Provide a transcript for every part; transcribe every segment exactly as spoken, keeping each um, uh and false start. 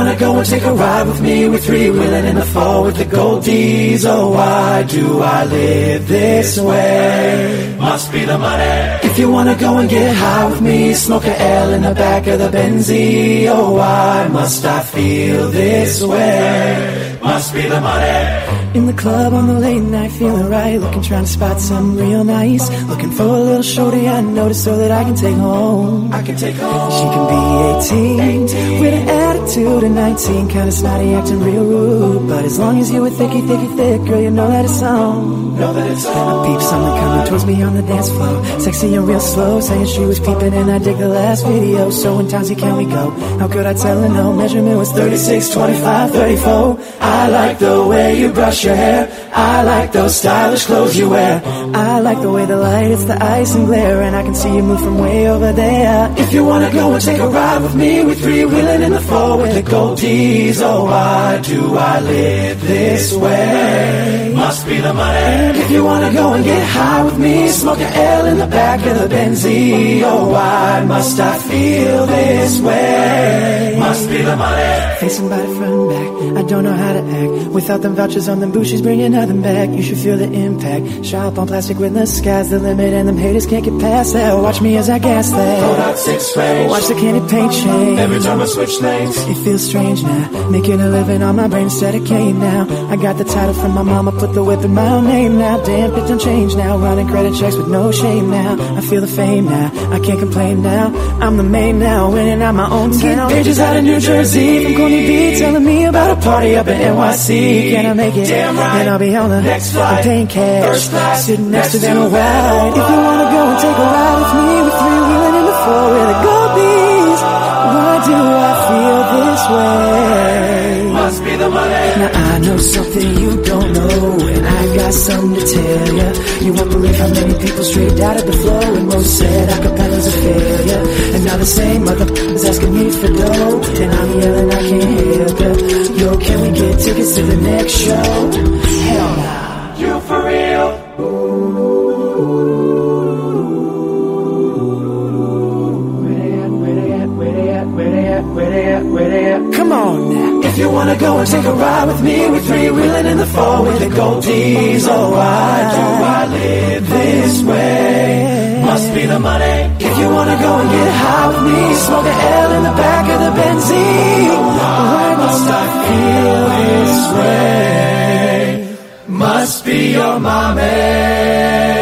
wanna go and take a ride with me, we're three-wheeling in the fall with the Goldies. Oh, why do I live this way? Must be the money. If you wanna go and get high with me, smoke a L in the back of the Benzie. Oh, why must I feel this way? Must be the money. In the club on the late night, feeling right, looking, trying to spot something real nice. Looking for a little shorty I noticed so that I can take home. I can take home. She can be eighteen, eighteen. With an attitude of nineteen, kinda snotty, acting real rude. But as long as you were thicky, thicky, thick, girl, you know that it's on. Know that it's on. I peep something coming towards me on the dance floor, sexy and real slow, saying she was peeping and I dig the last video. So in Townsy can we go? How could I tell her no? Measurement was thirty-six, twenty-five, thirty-four. I like the way you brush your hair, I like those stylish clothes you wear, I like the way the light hits the ice and glare, and I can see you move from way over there. If you wanna go and take a ride with me, we're three-wheeling in the fall with the Goldies. Oh, why do I live this way? Must be the money. And if you wanna go and get high with me, smoke an L in the back of the Benzie. Oh, why must I feel this way? Must be the money. Facing by the front and back, I don't know how to act without them vouchers on them boots, she's bringing nothing back. You should feel the impact. Shop on plastic when the sky's the limit and them haters can't get past that. Watch me as I gas that. Hold out six range. Watch the candy paint change. Every time I switch lanes, it feels strange now, making a living on my brain instead of cane now. I got the title from my mama, put the whip in my own name now. Damn, it don't change now, running credit checks with no shame now. I feel the fame now, I can't complain now. I'm the main now, winning out my own town. Get pages out of New Jersey from Coney B, telling me about a party up in N Y C. Can I make it? Damn right. And I'll be on the next flight, I'm paying cash, first class, sitting next, next to them a ride. If you wanna go and take a ride with me, with three-wheeling in the four with the Goldies. Why do I feel this way? Must be the money. Now I know something you don't know, and I got something to tell ya. You won't believe how many people straight out of the flow, and most said acapella's a failure. And now the same motherfuckers asking me for dough, and I'm yelling I can't help ya. Yo, can we get tickets to the next show? Hell nah. You for real? Come on now. If you wanna go and take a ride with me, we're three-wheeling in the fall with the Goldies. Oh, why do I live this way? Must be the money. If you wanna go and get high with me, smoke an L in the back of the Benzie. Why must I feel this way? Must be your mommy.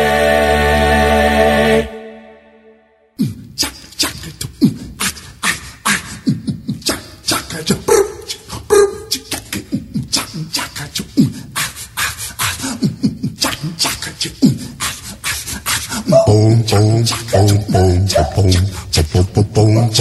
Boom, boom, boom, boom, boom, boom, boom, boom,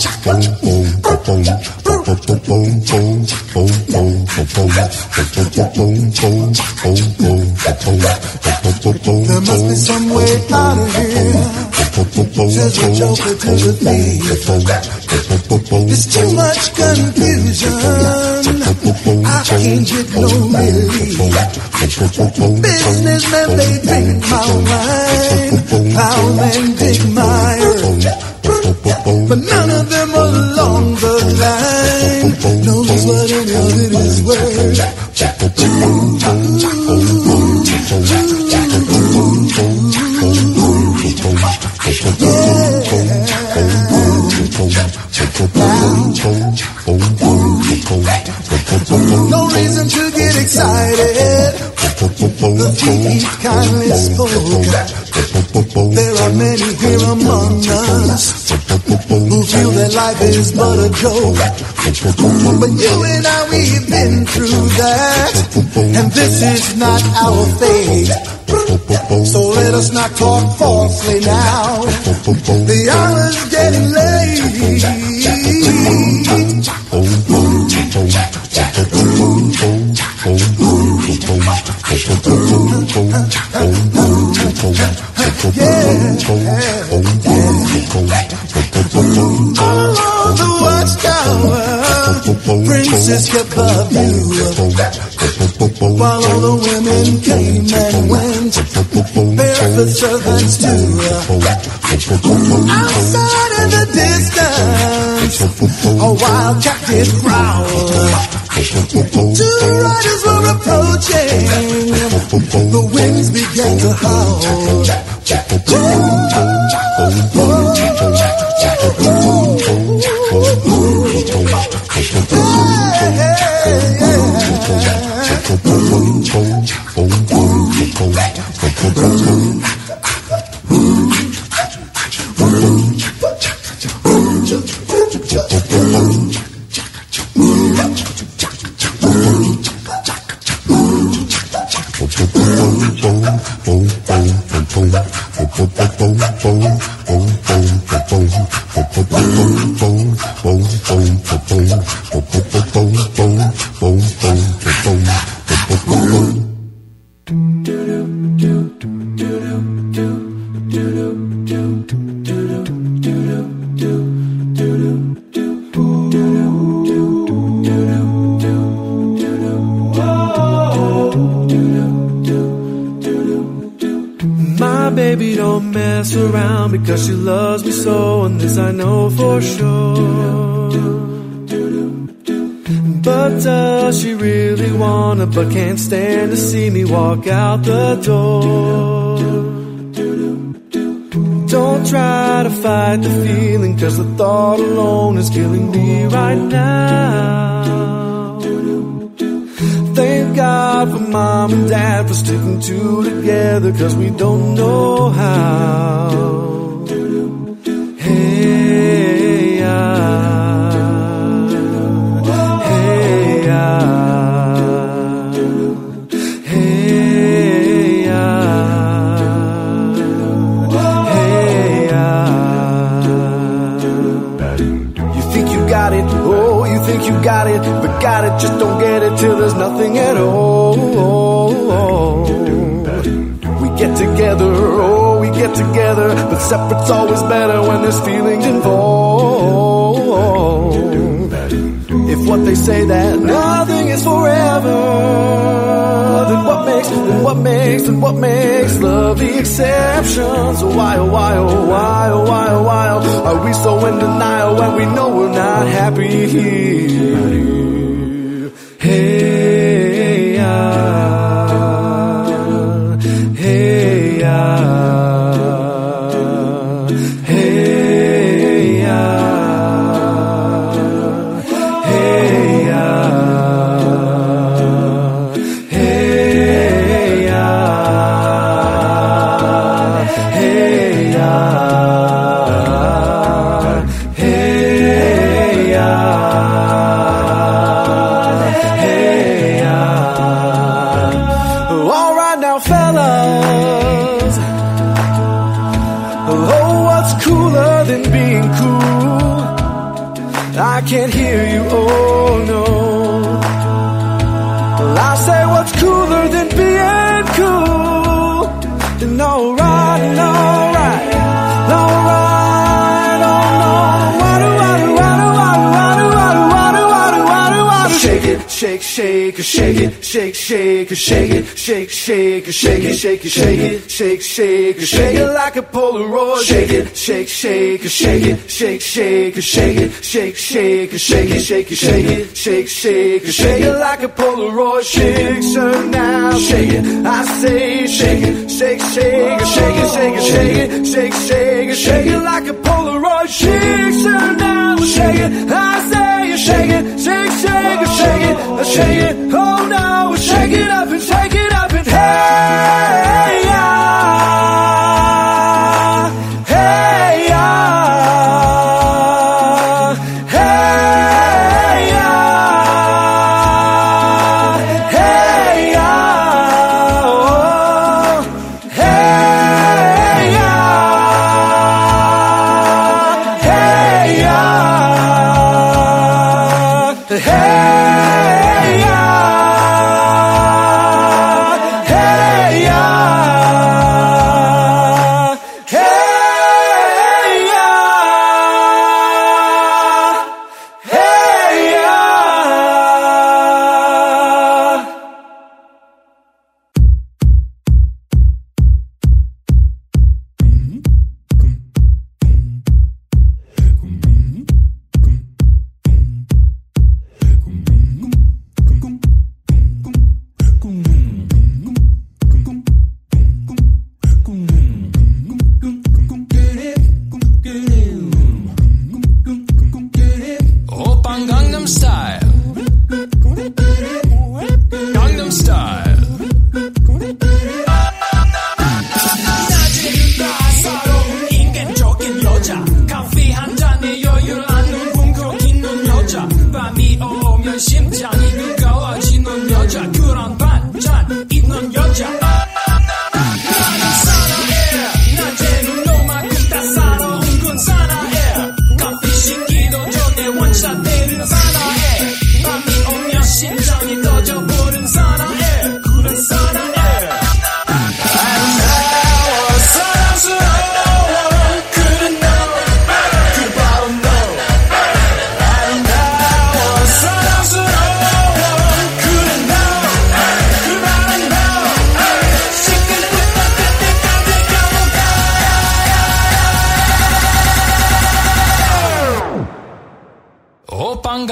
there must be some way out of here. Says the Joker to the thief. It's too much confusion. I can't get no relief. Businessmen, they drink my wine, pound and dig my earth. But none of them along the line knows what any of it is worth. No reason to get excited. The thief kindly spoke. There are many here among us who feel that life is but a joke. But you and I, we've been through that, and this is not our fate. So let us not talk falsely now. The hour's getting late. All along the watchtower, princess kept her view, while all the women came and went, barefoot servants too. Outside in the distance, a wildcat did growl. Two riders were approaching, the winds began to howl. Because she loves me so, and this I know for sure. But does she really wanna, but can't stand to see me walk out the door? Don't try to fight the feeling, cause the thought alone is killing me right now. Thank God for mom and dad for sticking two together, cause we don't know how. Hey, ah, hey, ah, hey, ah, hey, ah. You think you got it, oh, you think you got it, but got it, just don't get it till there's nothing at all. We get together, oh, we get together, but separate's always better when there's feelings involved. If what they say that nothing is forever, then what makes, then what makes, then what makes love the exception? So why, oh why, oh why, oh why, oh why, oh, are we so in denial when we know we're not happy here? Hey, ah, hey, ah. I can't hear you, oh no. Well, I say what's cooler than being cool? And alright, and alright, and alright, oh no. Wadu, wadu, wadu, wadu, wadu, wadu, wadu, wadu, wadu. Shake it, shake, shake, shake it, shake, shake, shake it, shake, shake, shake it, shake it, shake it, shake, shake, shake it like a Polaroid. Shake it, shake, shake, shake it, shake, shake, shake it, shake, shake, shake it, shake it, shake it, shake, shake, shake it like a Polaroid. Shake her now, shake it. I say shake it, shake, shake, shake it, shake it, shake it, shake, shake, shake it like a Polaroid. Shake her now, shake it. I say shake it, shake, shake, shake it, shake it. Oh no, shake it up and shake it up and hey yeah, hey yeah, hey yeah, hey yeah, oh, hey yeah, hey yeah, hey yeah.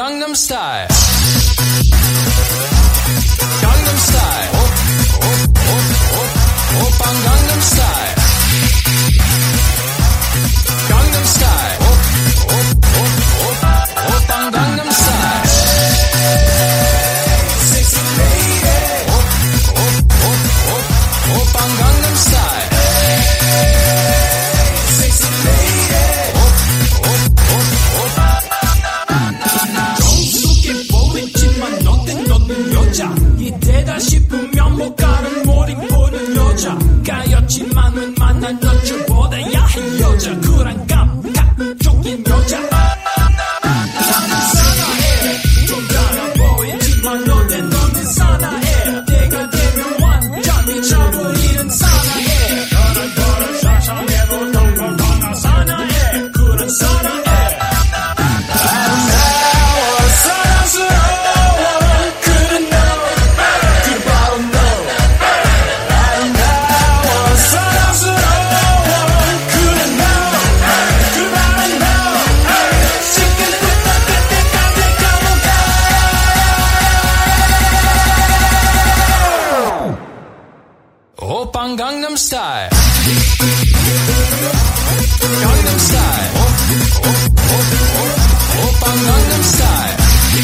Gangnam Style. Gangnam Style. Op, op, op, op, oppa Gangnam Style. Gangnam Style. Op, op, op, op, oppa Gangnam Style. Sexy lady. Op, op, op, op, oppa Gangnam Style. Sexy lady. Op, op, op, op. 정수기 보이지만 너는 너는 여자 이때다 싶으면 못 가는 머리 보는 여자 까였지만은 만난 여자보다 야한 여자 그런 감각적인 여자 나는 사나해 좀 달아 보이지만 너는 너는 사나해 내가 되면 완전히 차버리는 사나해 너는 너는 사사해도 덩걸 덩아 사나해 그런 사나해 오빤 강남 스타일 강남 스타일 오빤 강남 스타일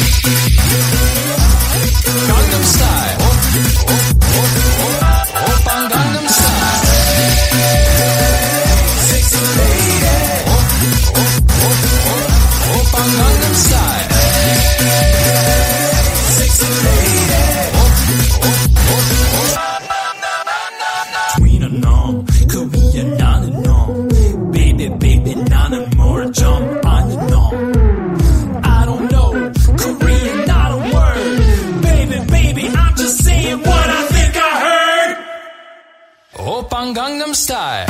강남 스타일 오빤 강남 스타일 섹시 레이디 오빤 강남 스타일 섹시 레이디 그 위에 나는 너 Baby baby 나는 뭘 좀 아는 너 I don't know Korean not a word Baby baby I'm just saying what I think I heard 오빤 강남 스타일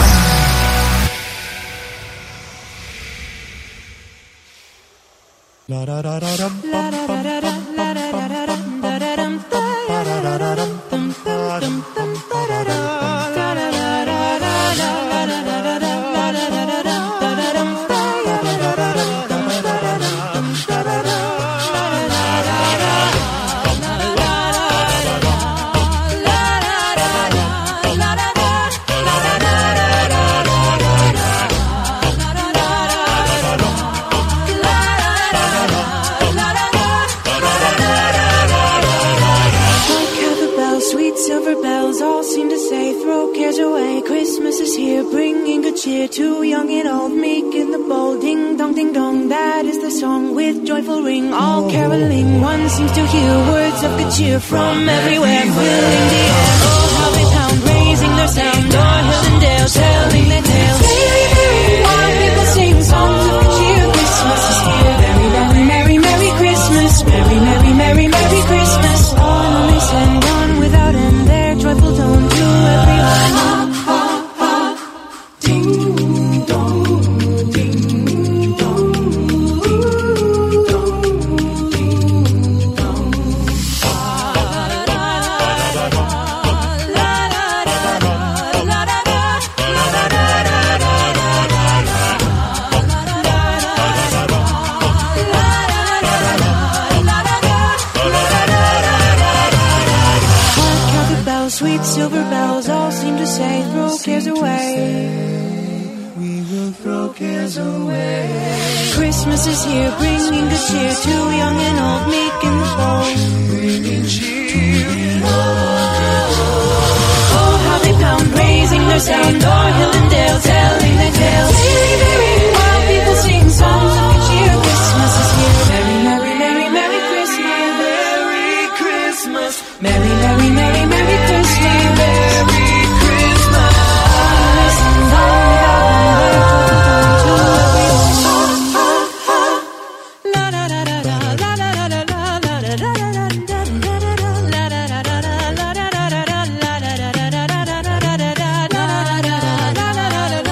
Too young and old, meek and the bold, ding dong, ding dong. That is the song with joyful ring, all caroling. One seems to hear words of good cheer from everywhere, filling the air. Oh, how they pound, raising their sound, o'er hill and dale, telling their tales. While people sing songs of good cheer, Christmas is here. Merry, merry, merry, merry Christmas. Merry, merry, merry, merry Christmas. On they send on without end their joyful tone to everyone. Sweet silver bells all seem to say, throw cares away. We will throw cares away. Christmas is here, bringing good cheer to young and old, meek and bold. Bringing cheer. Oh, how they pound, raising their sound, o'er hill and dale, telling their tales. While people sing songs of good cheer, Christmas is here. Merry, merry, merry, merry Christmas. Merry Christmas. Merry, merry, merry, merry Christmas. Merry Christmas. Listen, all without to everyone. La da da da da, la da da da da, la da da da da, la da da da da, la da da da da, la da da da da, la da da da da, la da da da da, la da da da da.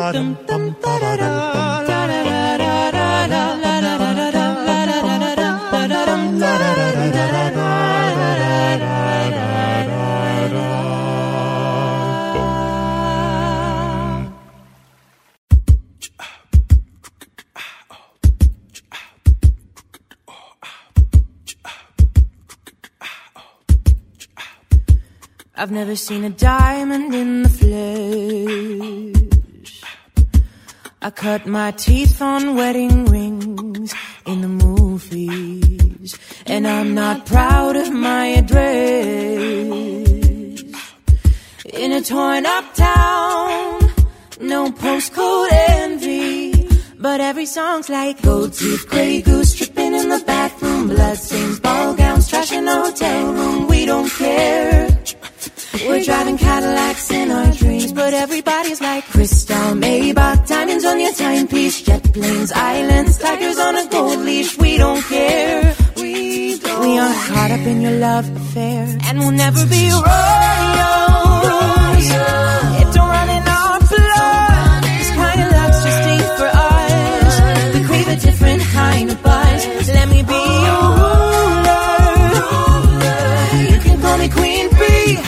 I've never seen a diamond in the flesh. I cut my teeth on wedding rings in the movies, and I'm not proud of my address. In a torn up town, no postcode envy, but every song's like gold teeth, grey goose, tripping in the bathroom, bloodstains, ball gowns, trash in a hotel room. We don't care. We're driving Cadillacs in our dreams, but everybody's like crystal, Maybach, diamonds on your timepiece, jet planes, islands, tigers on a gold leash. We don't care. We don't. We aren't caught up in your love affair, and we'll never be royals. It don't run in our blood. This kind of luck's just ain't for us. We crave a different kind of buzz. Let me be your ruler. You can call me Queen Bee.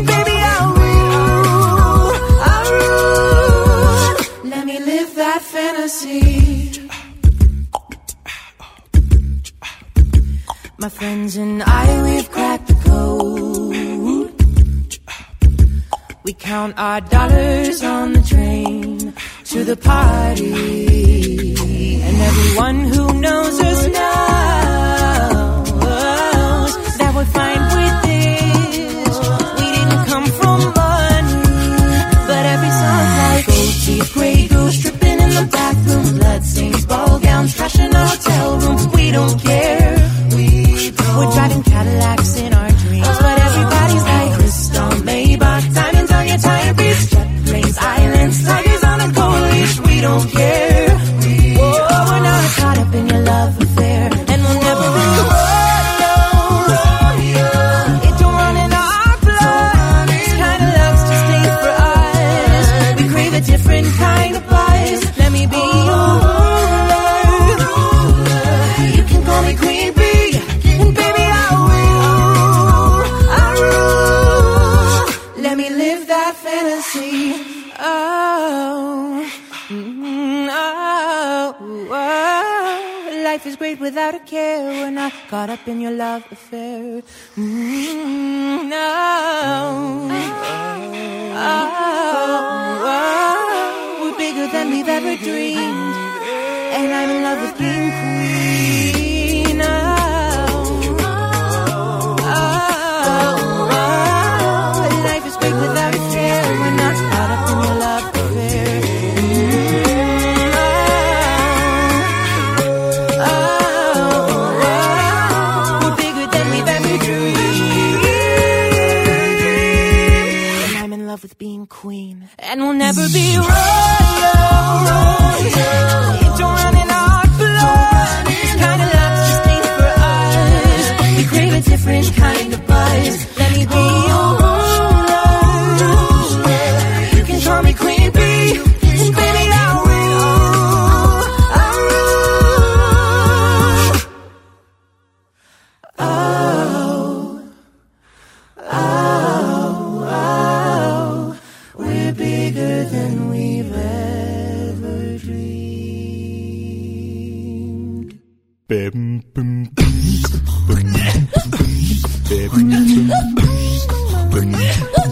Fantasy. My friends and I, we've cracked the code. We count our dollars on the train to the party, and everyone who knows us knows that we're fine with this. We didn't come from money, but every song's like gold teeth, grey goose, tripping in the bathroom, bloodstains, ball gowns, trash in a hotel room. We don't care. We don't. We're driving Cadillacs in our dreams, but everybody's like crystal, Maybach, diamonds on your timepiece, jet planes, islands, tigers on a gold leash. We don't care. Whoa, we're not caught up in your love affair, and we'll never be royal. It don't run in our blood. This kind of love's just ain't for us. We crave a different kind of buzz. Let me be your ruler. You can call me Queen Bee, and baby I will. I rule. Let me live that fantasy. Oh, mm, oh, oh. Life is great without a care. We're not caught up in your love affair. Mm, no. Oh, oh, we're bigger than we've ever dreamed, and I'm in love with being queen. Oh, oh, oh, life is great without a care. We're not caught up in your love affair. Oh, oh, oh, we're bigger than we've ever dreamed, and I'm in love with being queen, and we'll never be royal. It don't run in our blood. This kind of love's just ain't for us. We crave a different kind of buzz. Let me be your ruler. You can call me Queen Bee, and baby I will. I rule. Oh, oh, oh, we're bigger than we've ever dreamed. Bim, bim, bim, bim, bim, bim,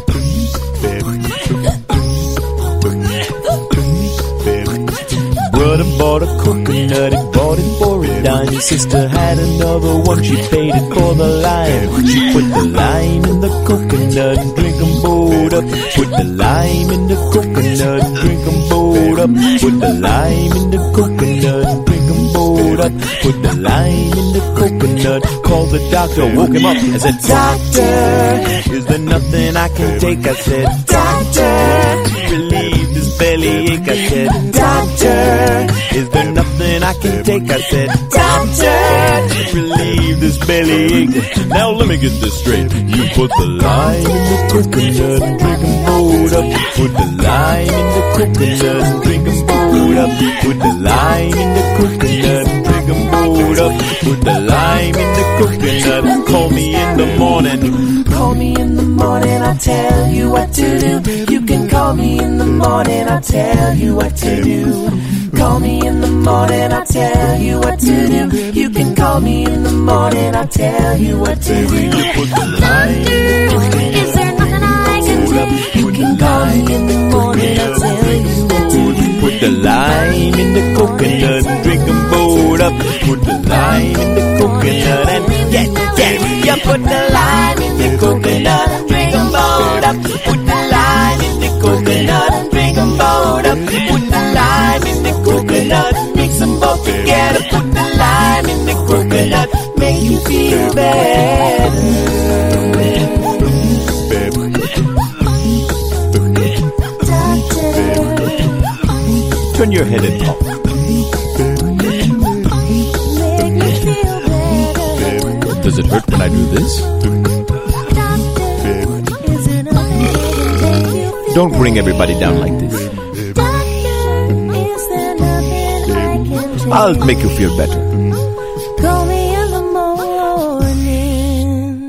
Brother bought a coconut, he bought it for a dime. His sister had another one, she paid it for the lime. She put the lime in the coconut and drink them both up. Put the lime in the coconut and drink them both up. Put the lime in the coconut and drink them both up. Put the lime in the coconut. Called the doctor, woke him up and said, Doctor, is there nothing I can take? I said, Doctor, relieve this bellyache. I said, Doctor, is there nothing I can take? I said, Doctor, relieve this bellyache. Now let me get this straight. You put the lime in the coconut and drink them both boat up. Put the lime in the coconut and drink 'em boat up. Put the lime in the coconut and drink 'em boat up. Put the lime in the coconut and call me in the morning. Call me in the morning, I'll tell you what to do. You can call me in the morning, I'll tell you what to do. Call me in the morning, I'll tell you what to do. You can call me in the morning, I'll tell you what to do. You put the lime in the coconut. Is there nothing I can do? You can call me in the morning, I'll tell you what to do. Put the lime in the coconut and drink 'em both up. Put the lime in the coconut and get, get. You put the lime in the coconut and drink 'em both up. Put the lime in the coconut and drink 'em both up. Put the lime in the coconut, mix 'em both together. Put the lime in the coconut, make you feel better. Turn your head and talk. Does it hurt when I do this? Don't bring everybody down like this. I'll make you feel better. Call me in the morning.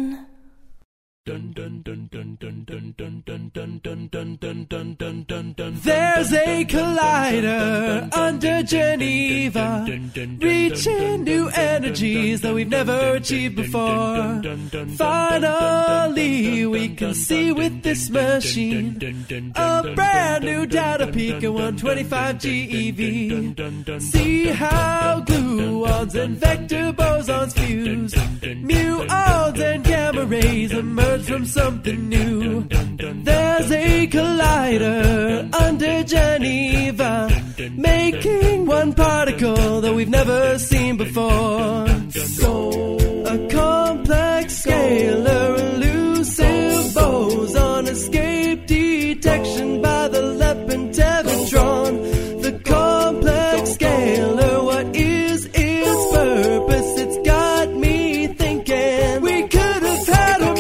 There's a collider under Geneva, reaching new energies that we've never achieved before. Finally, we can see with this machine a brand new data peak at one twenty-five G E V. See how gluons and vector bosons fuse, muons and gamma rays emerge from something new. There's a collider under Geneva, making one particle that we've never seen before. So, a complex scalar elusive boson escape detection by the Lepin tevatron. The complex scalar, what is its purpose? It's got me thinking we could have had a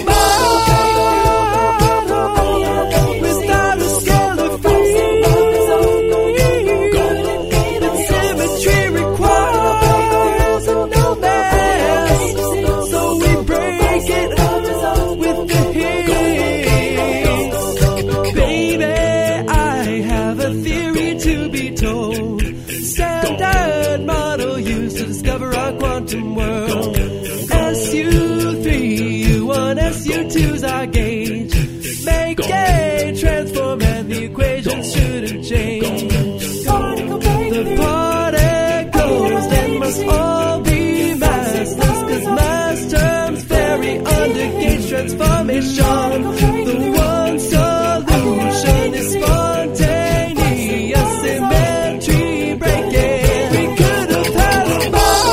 world. S U three U one, S U two's our gauge. Make a transform and the equations shouldn't change. The particles, they must all be massless, cause mass terms vary under gauge transformation. The one solution is spontaneous symmetry breaking. We could have had a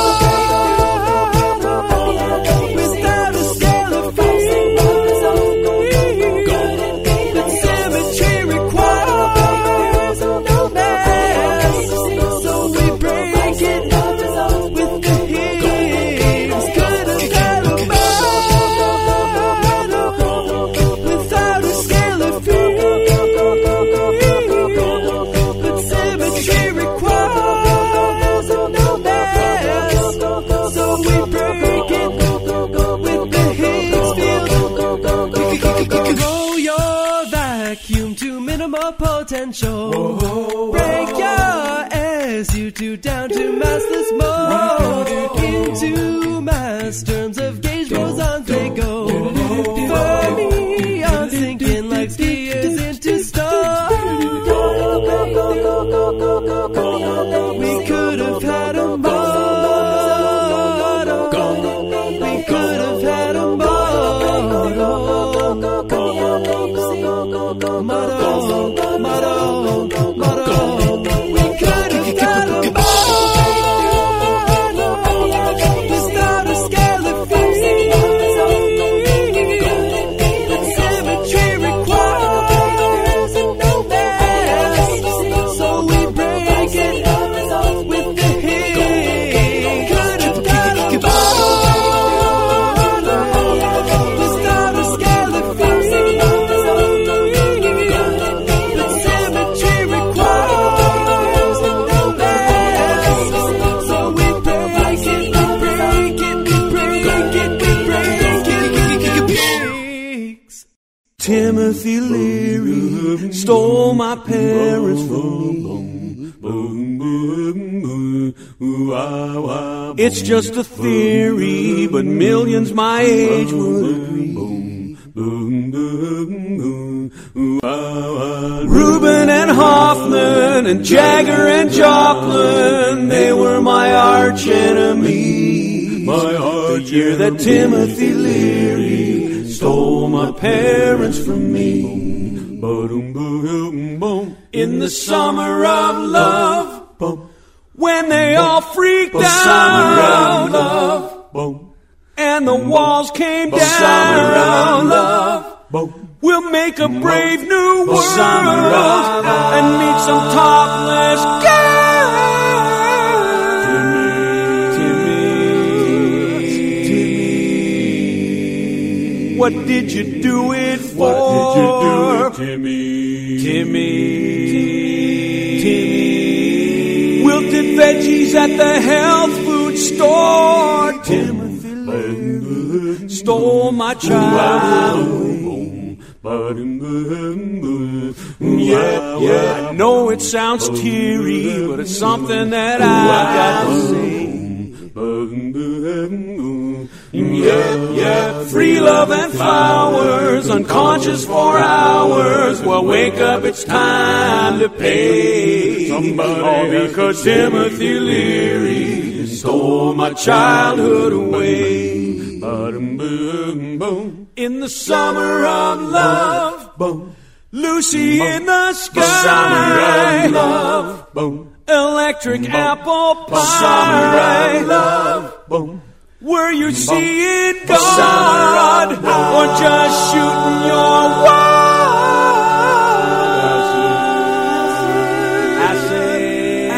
potential. Whoa, break your S U two down to massless mode. Into mass terms of gauge bosons they go. Fermions sinking like skiers into stone. We could have had a model. We could have had a model. Model. Model, model, we could have got a model without a scalar field. But symmetry requires no mass, so we break it with Timothy Leary stole my parents from me. It's just a theory, but millions my age would agree. Rubin and Hoffman and Jagger and Joplin, they were my arch enemies. My arch the year that Timothy Leary stole my parents from me. In the summer of love, when they all freaked out, love, and the walls came down, summer of love, we'll make a brave new world and meet some topless girls. Timmy, Timmy, what did you do it for? What did you do it, Timmy? Timmy, Timmy, wilted veggies at the health food store. Timothy Leary stole my child. Yeah, yeah, I know it sounds teary, but it's something that I got to say. Yeah, yeah, free love and flowers, unconscious for hours. Well, wake up, it's time to pay. Somebody all because Timothy Leary stole my childhood away. In the summer of love, boom. Lucy in the sky, summer of love, boom. Electric boom. Apple pie, summer of love, boom. Were you seeing God or just shooting your wad? Acid,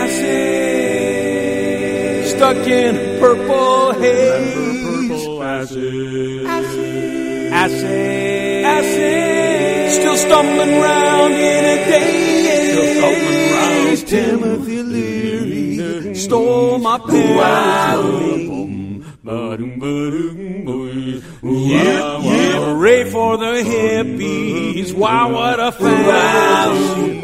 acid, stuck in purple haze. Acid, acid, acid, acid, still stumbling round in a daze. Still stumbling round. Timothy Leary stole my parents. Yeah, yeah, hooray for the hippies! Wow, what a fantasy!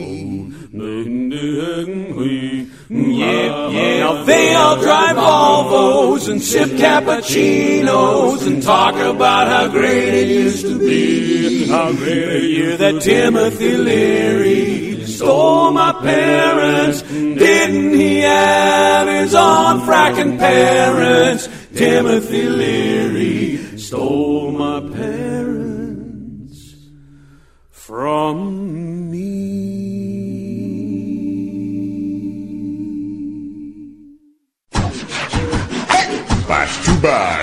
Yeah, yeah. Now they all drive Volvos and sip cappuccinos and talk about how great it used to be. How great the year that Timothy Leary stole my parents. Didn't he have his own fracking parents? Timothy Leary stole my parents from me. Back to back.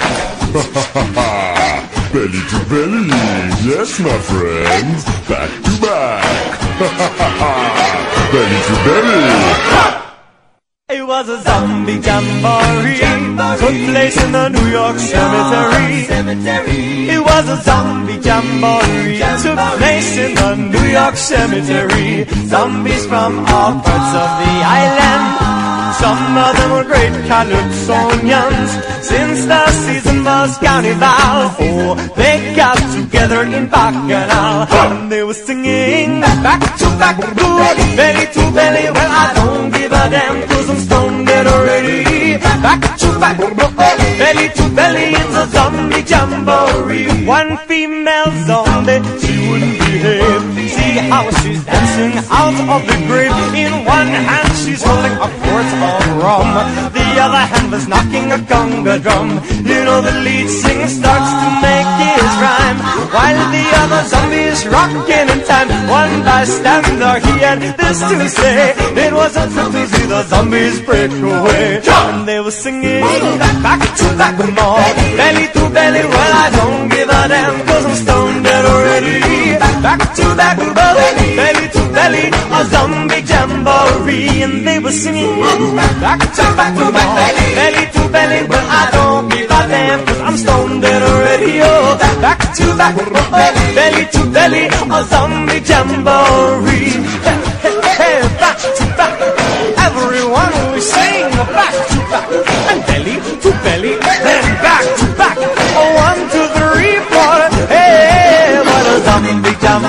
Belly to belly. Yes, my friends. Back to back. Belly to belly. It was a zombie jamboree, took place in the New York cemetery. It was a zombie jamboree, took place in the New York cemetery. Zombies from all parts of the island. Some of them were great calypsonians. Since the season was carnival, oh, they got together in Bacchanal. And they were singing back to back, good, belly to belly. Well, I don't give a damn, cause I'm stoned dead already. Back to back, belly to belly, it's a zombie jamboree. One female zombie, she wouldn't behave. See how she's dancing out of the grave. In one hand she's holding a quart of rum, the other hand was knocking a conga drum. You know the lead singer starts to make his rhyme, while the other zombie is rocking in time. One bystander, he had this to say: it wasn't fun to see the zombies break away. And they were singing back to back more, belly to belly. Well, I don't give a damn, cause I'm stoned dead already. Back to back, belly, belly to belly, a zombie jamboree. And they were singing back to back, belly to belly. Well, I don't give a damn, cause I'm stoned dead already. Oh, back to back, belly to belly, a zombie jamboree. Hey, hey, hey, back to back, everyone we sing back to back, and belly to belly, then back to back. Oh, one, two, three, four. Hey, what a zombie jamboree.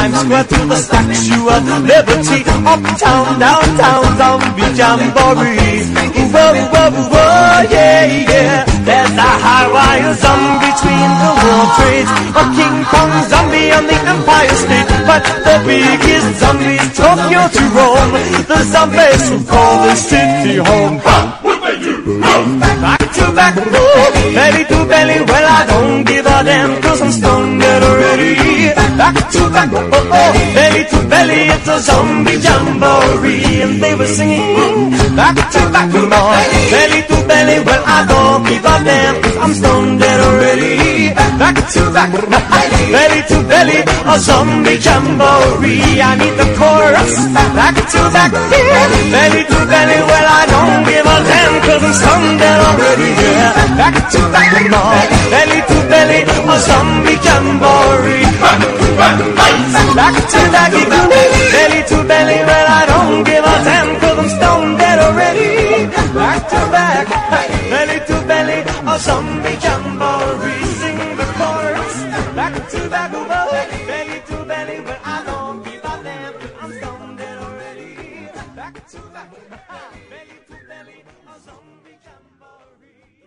Times Square to the Statue of Liberty, uptown, downtown, zombie jamboree. Whoa, whoa, whoa, yeah, yeah. There's a high wire zombie between the World Trades, a King Kong zombie on the Empire State. But the biggest zombie is Tokyo to Rome, the zombies who call the city home. Back to back, ooh, belly to belly, well I don't give a damn, cause I'm stoned dead already. Back to back, oh oh, belly to belly, it's a zombie jamboree. And they were singing, back to back, boy, belly to belly, well I don't give a damn, cause I'm stoned dead already. Back to back, belly to belly, a zombie jamboree. I need the chorus, back to back, belly to belly, well I don't give a damn, cause I'm stoned dead already. Yeah, back to back, boy, belly to belly, a zombie jamboree. Back to back, belly to belly, well I don't give a damn, cause I'm stoned dead already. Back to back, belly to belly, a zombie jamboree. Sing the chorus, back to back, belly to belly, well I don't give a damn, I'm stoned dead already. Back to back, belly to belly, a zombie jamboree.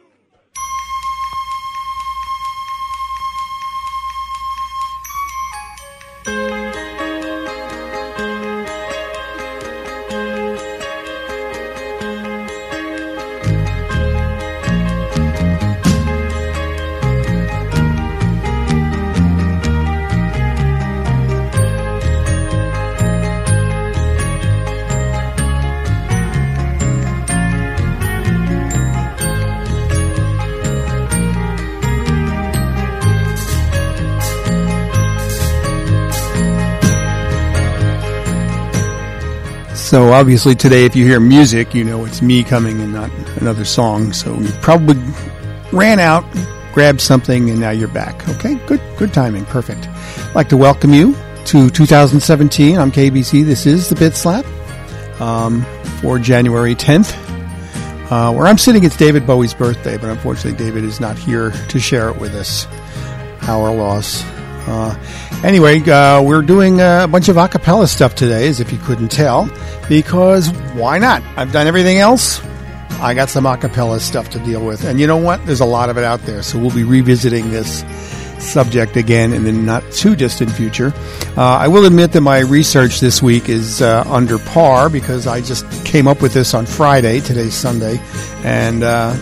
So obviously today, if you hear music, you know it's me coming and not another song. So you probably ran out, grabbed something, and now you're back. Okay, good, good timing, perfect. I'd like to welcome you to two thousand seventeen on K B C. This is the Bit Slap um, for January tenth, uh, where I'm sitting. It's David Bowie's birthday, but unfortunately David is not here to share it with us. Our loss. Uh, anyway, uh, we're doing a bunch of a cappella stuff today, as if you couldn't tell, because why not? I've done everything else. I got some a cappella stuff to deal with. And you know what? There's a lot of it out there, so we'll be revisiting this subject again in the not too distant future. Uh, I will admit that my research this week is uh, under par, because I just came up with this on Friday. Today's Sunday. And uh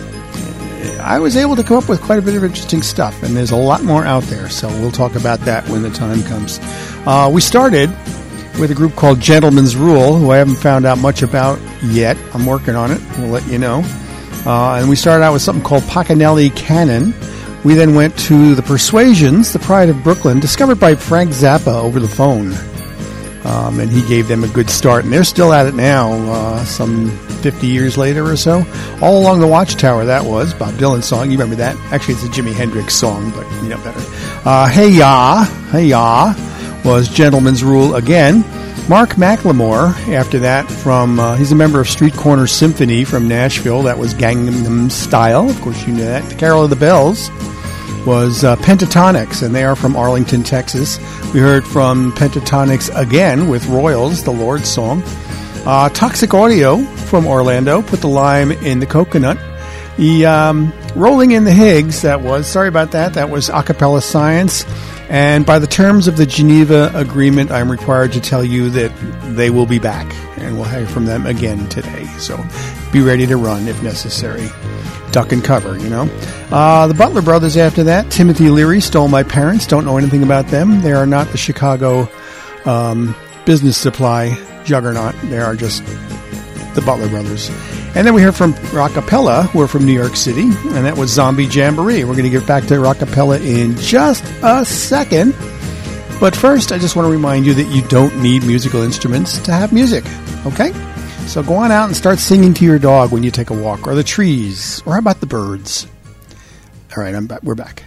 I was able to come up with quite a bit of interesting stuff, and there's a lot more out there, so we'll talk about that when the time comes. Uh, we started with a group called Gentleman's Rule, who I haven't found out much about yet. I'm working on it. We'll let you know. Uh, and we started out with something called Pacanelli Canon. We then went to The Persuasions, The Pride of Brooklyn, discovered by Frank Zappa over the phone. Um, and he gave them a good start, and they're still at it now, uh, some fifty years later or so. All Along the Watchtower, that was Bob Dylan's song. You remember that? Actually, it's a Jimi Hendrix song, but you know better. Uh, Hey Ya, Hey Ya was Gentleman's Rule again. Mark McLemore, after that, from uh, he's a member of Street Corner Symphony from Nashville. That was Gangnam Style. Of course, you knew that. The Carol of the Bells was uh, Pentatonics, and they are from Arlington, Texas. We heard from Pentatonics again with Royals, the Lord's song. Uh, Toxic Audio from Orlando, Put the Lime in the Coconut. The um, Rolling in the Higgs, that was, sorry about that, that was Acapella Science. And by the terms of the Geneva Agreement, I'm required to tell you that they will be back, and we'll hear from them again today. So be ready to run if necessary. Duck and cover, you know. Uh, the Butler Brothers after that. Timothy Leary, Stole My Parents. Don't know anything about them. They are not the Chicago um, business supply juggernaut. They are just the Butler Brothers. And then we heard from Rockapella, who are from New York City, and that was Zombie Jamboree. We're going to get back to Rockapella in just a second. But first, I just want to remind you that you don't need musical instruments to have music, okay? So go on out and start singing to your dog when you take a walk, or the trees, or how about the birds? All right, I'm back. We're back.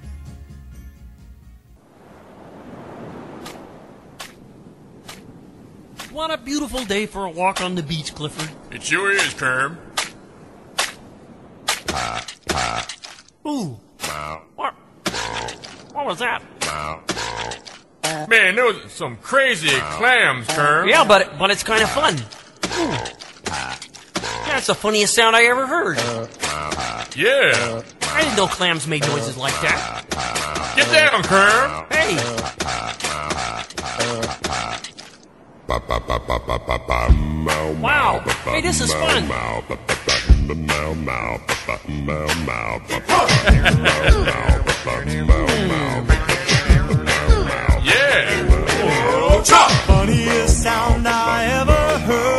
What a beautiful day for a walk on the beach, Clifford. It sure is, Kerm. Ooh. What? What was that? Man, those are some crazy clams, Kerm. Yeah, but but it's kind of fun. That's the funniest sound I ever heard. Yeah. I didn't know clams made noises like that. Get down, Kerm. Hey. Wow. Hey, this is fun. Yeah. Funniest sound I ever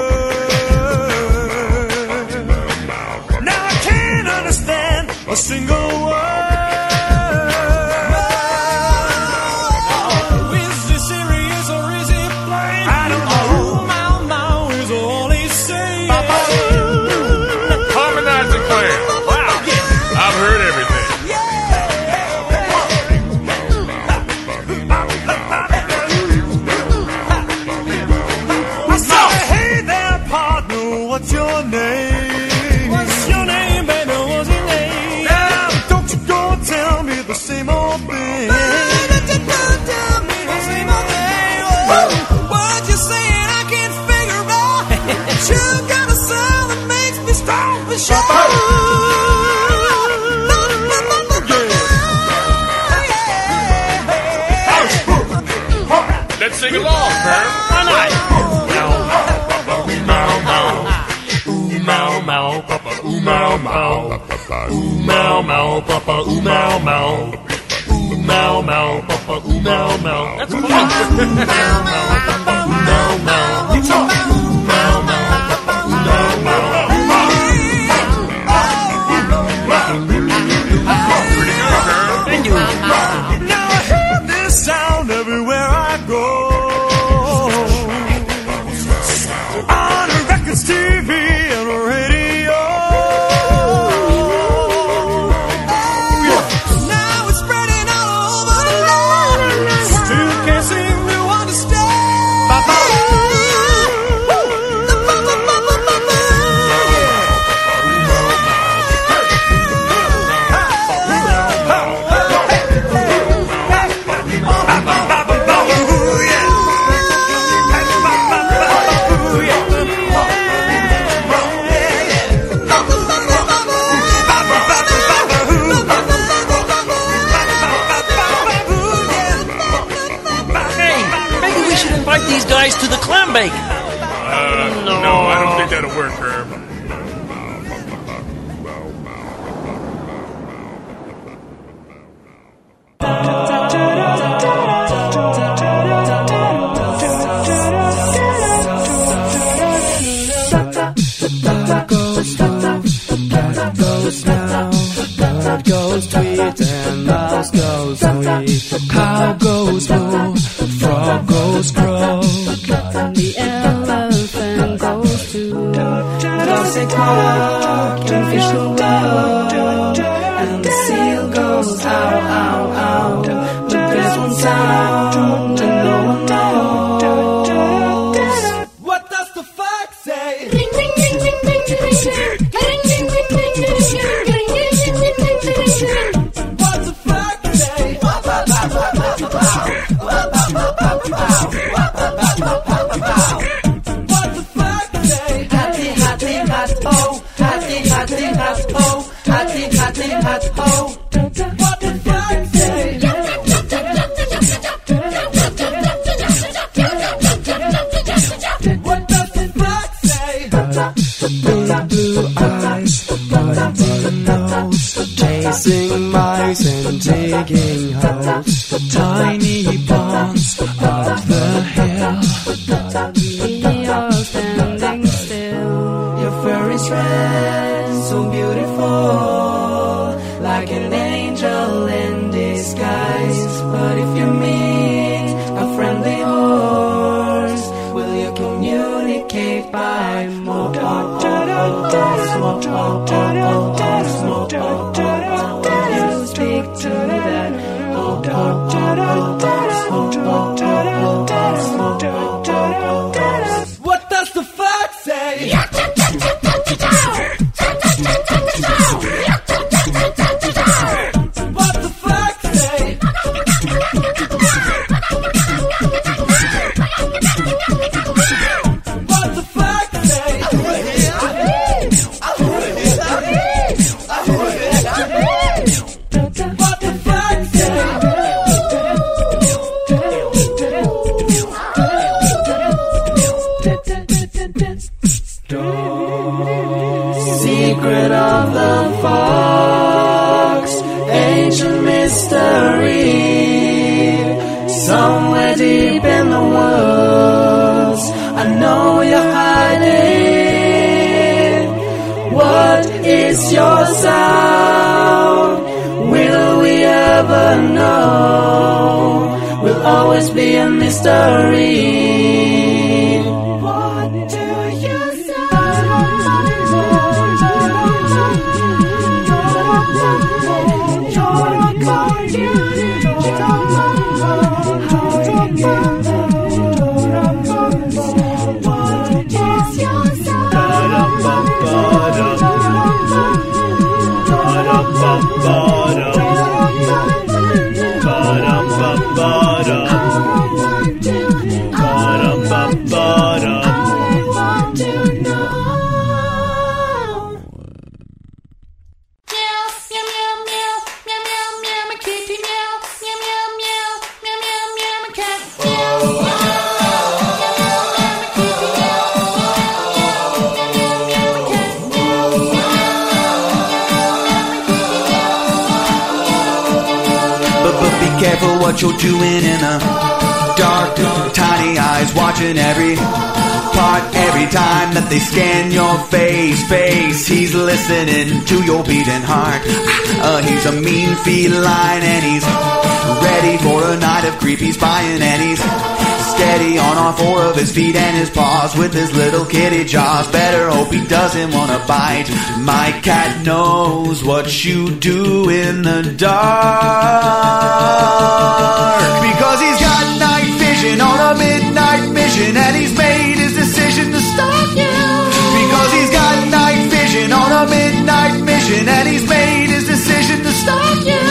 heard. Now I can't understand a single word. Oh, is he serious or is he playing? I don't know. Mau mau is all he's saying. Harmonizing clam. Wow. I've heard everything. What's your name? What's your name, baby? What's your name? Now, don't you go and tell me the same old thing. Don't you go and tell me the same old thing. Oh, what you saying? I can't figure out. You got a sound that makes me strong for sure. Let's sing along, Kerm. Why not? Mau mau, papa, ooh mau mau, ooh mau mau, papa, ooh mau mau, ooh mau mau, papa, ooh mau mau. That's fun. Ooh mau mau, papa, ooh mau mau, ooh mau mau, papa, ooh mau mau. Pretty good, Kerm. Thank you. Now I hear this sound everywhere I go. On records, T V, and radio. Now it's spreading all over the land. Still can't seem to understand. These guys to the clam bake. Uh, no. no, I don't think that'll work, Kerm. Bird goes tweet and mouse goes sweet. Cow goes moo, frog goes croak. The elephant goes to dogs say quack and fish will walk. And the seal goes ow, ow, ow. But there's one sound and no one knows. What does the fox say? Ring, ring, ring, ring, ring, ring, ring, ring, ring, ring, ring, ring, ring, ring, What's the fox say? What's the fox say? Hatty, hatty, hat, ho. Hatty, hatty, hat, ho. Hatty, hatty, hat, ho. What the fox say? What does the fox say? Big blue eyes, pointy nose, chasing mice and digging holes. Tiny ponds up the hill. You're standing still. Your fur is red, so beautiful, like an angel in disguise. But if you meet a friendly horse, will you communicate by more? You speak to that. What does the fox say? What the fox say? Secret of the fox, ancient mystery. Somewhere deep in the woods, I know you're hiding. What is your sound? Will we ever know? Will always be a mystery. What do you Careful what you're doing in the dark. Tiny eyes watching every part. Every time that they scan your face, face, he's listening to your beating heart. Uh, he's a mean feline and he's ready for a night of creepy spying. And he's steady on all four of his feet and his paws with his little kitty jaws. Better hope he doesn't want to bite. My cat knows what you do in the dark, because he's got night vision on a midnight mission, and he's made his decision to stalk you. Because he's got night vision on a midnight mission, and he's made his decision to stalk you.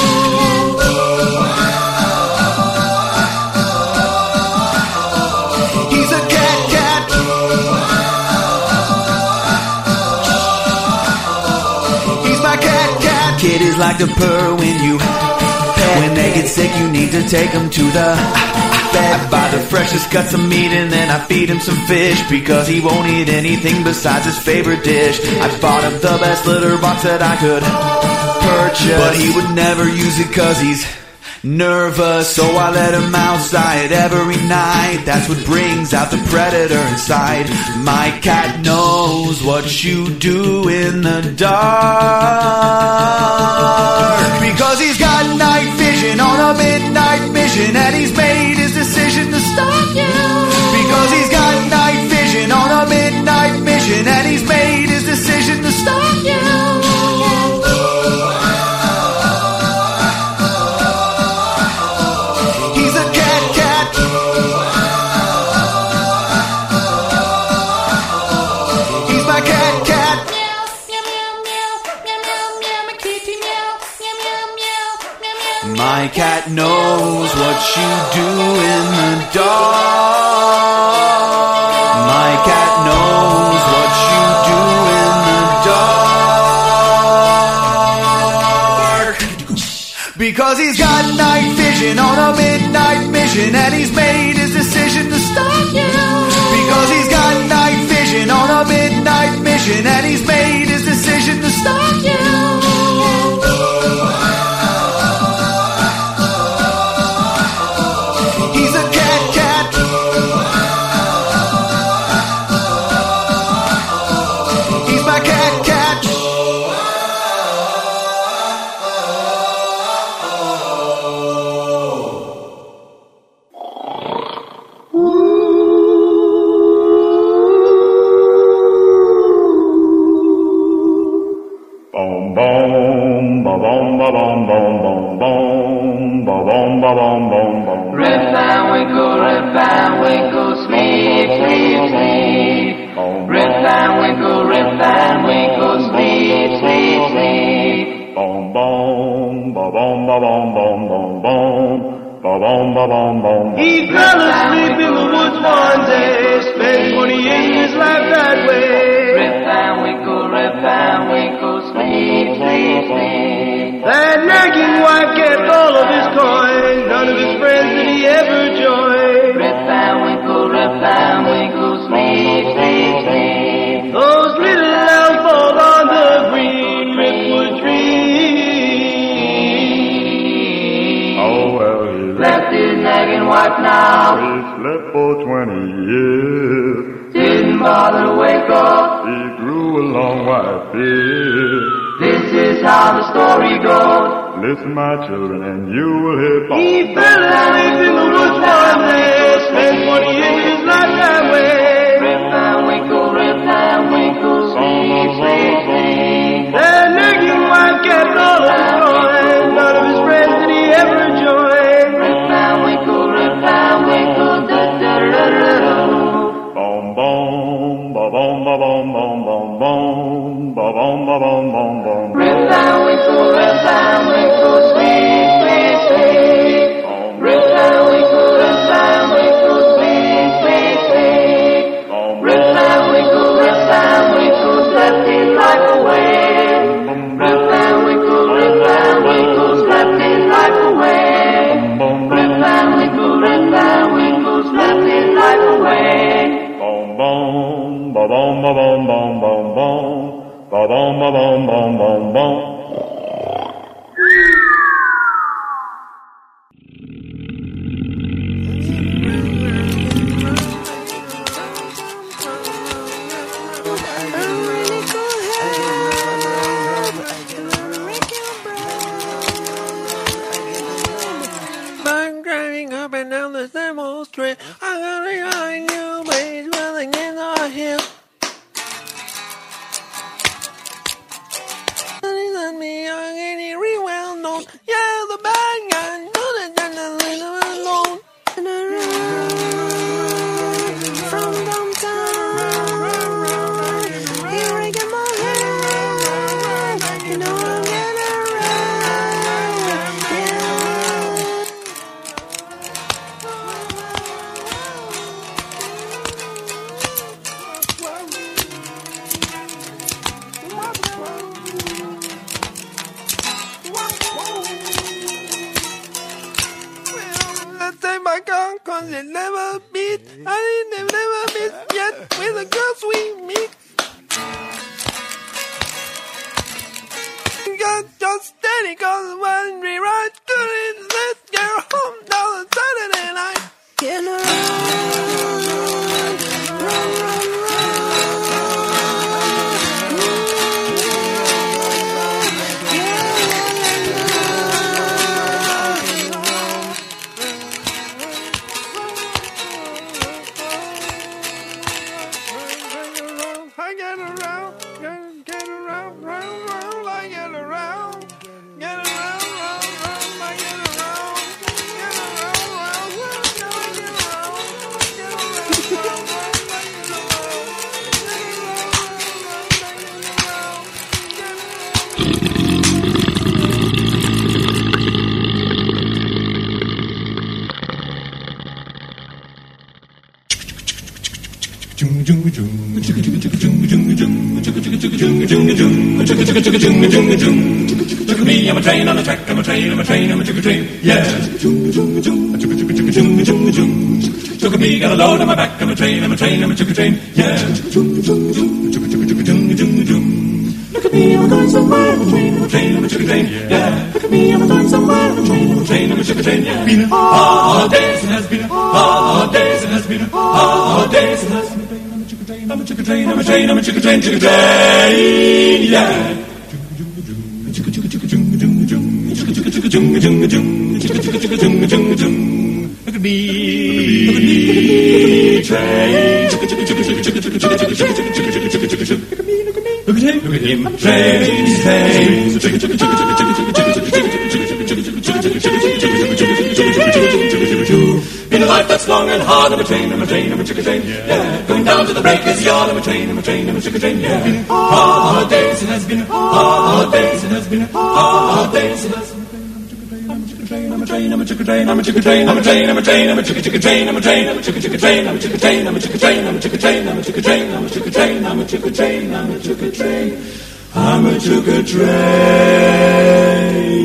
Kitties like to purr when you pet. When they get sick, you need to take them to the vet. I buy the freshest cuts of meat and then I feed him some fish, because he won't eat anything besides his favorite dish. I bought him the best litter box that I could purchase, but he would never use it cause he's nervous. So I let him outside every night. That's what brings out the predator inside. My cat knows what you do in the dark, because he's got night vision on a midnight mission, and he's made his decision to stalk you. Because he's got night vision on a midnight mission, and he's made his decision to stalk you. My cat knows what you do in the dark. My cat knows what you do in the dark. Because he's got night vision on a midnight mission, and he's made his decision to stalk you. Because he's got night vision on a midnight mission, and he's made his decision to stalk you. He fell asleep in the woods one day, spent twenty years of his life that way. Rip and winkle, rip and winkle, sleep, sleep, sleep. That nagging wife kept all of his coin, none of his friends did he ever join. Rip and winkle, rip and winkle, sleep, sleep, sleep. wife now. He slept for twenty years. Didn't bother to wake up. He grew a long white beard. This is how the story goes. Listen, my children, and you will hear. He fell down in the woods one day. Spent twenty years of his life that way. Rip and winkle, rip and winkle, sleep, sleep, sleep. That naked wife kept all of his coin. None of his friends did he ever join. Rip and winkle, rip and winkle, da da da da da. Boom, boom, ba boom, ba boom, boom, boom, boom, ba boom, ba boom, boom, boom. Rip and winkle, rip and winkle, sleep, sleep, sleep. Rip and winkle, rip and winkle, sleep, sleep, sleep. Rip and winkle, rip and winkle, slept his life away. Rip and winkle, rip and winkle, slept his life away. Rip and winkle, rip and winkle, slept his life away. Boom, boom, ba boom, ba boom, boom, boom, boom, ba boom, ba boom, boom, boom, boom. I'm driving up and down the Thermal Street. I got behind you, baby, dwelling in the hill. And me, I'm getting real well known. Yeah, the bad guy, know that I'm little alone. And I run from downtown. Here I get my head. You know I'm getting around. Yeah. Take my gun, cause it never beat. I didn't never miss yet with the girls we meet. Got just steady, cause when we ride good in this girl home down on Saturday night. Get around, run, run, run. I get around, get, get around, round, round, I get around, get around, round, round, I get around, get around, round, round, I get around, get around, round, round, I get around, Look at me, I'm a train on a track, I'm a train, I'm a train, I'm a chugga train, yeah. Look at me, got a load on my back, I'm a train, I'm a train, I'm a chugga train, yeah. Look at me, I'm going somewhere, I'm a train, I'm a train, I'm a chugga train, yeah. Look at me, I'm going somewhere, I'm a train, I'm a train, I'm a chugga train, yeah. Been a hard days, it has been a hard days, it has been a hard days, it has been a I'm a chugga train, I'm a train, I'm a chugga train, chugga train, yeah. Look at me, look at me, train. Look at me, look at him, look at him, train, train. In a life that's long and hard, I'm a train, I'm a train, I'm a chugga train, yeah. Going down to the breakers yard, I'm a train, I'm a train, I'm a chugga train, yeah. Hard days, it has been hard days, it has been hard days, it has been. I'm a train, I'm a chugga train, I'm a chugga train, I'm a train, I'm a train, I'm a chugga chugga train, I'm a train, I'm a chugga chugga train, I'm a chugga train, I'm a chugga train, I'm a chugga train, I'm a chugga train, I'm a chugga train, I'm a chugga train, I'm a chugga train, I'm a chugga train.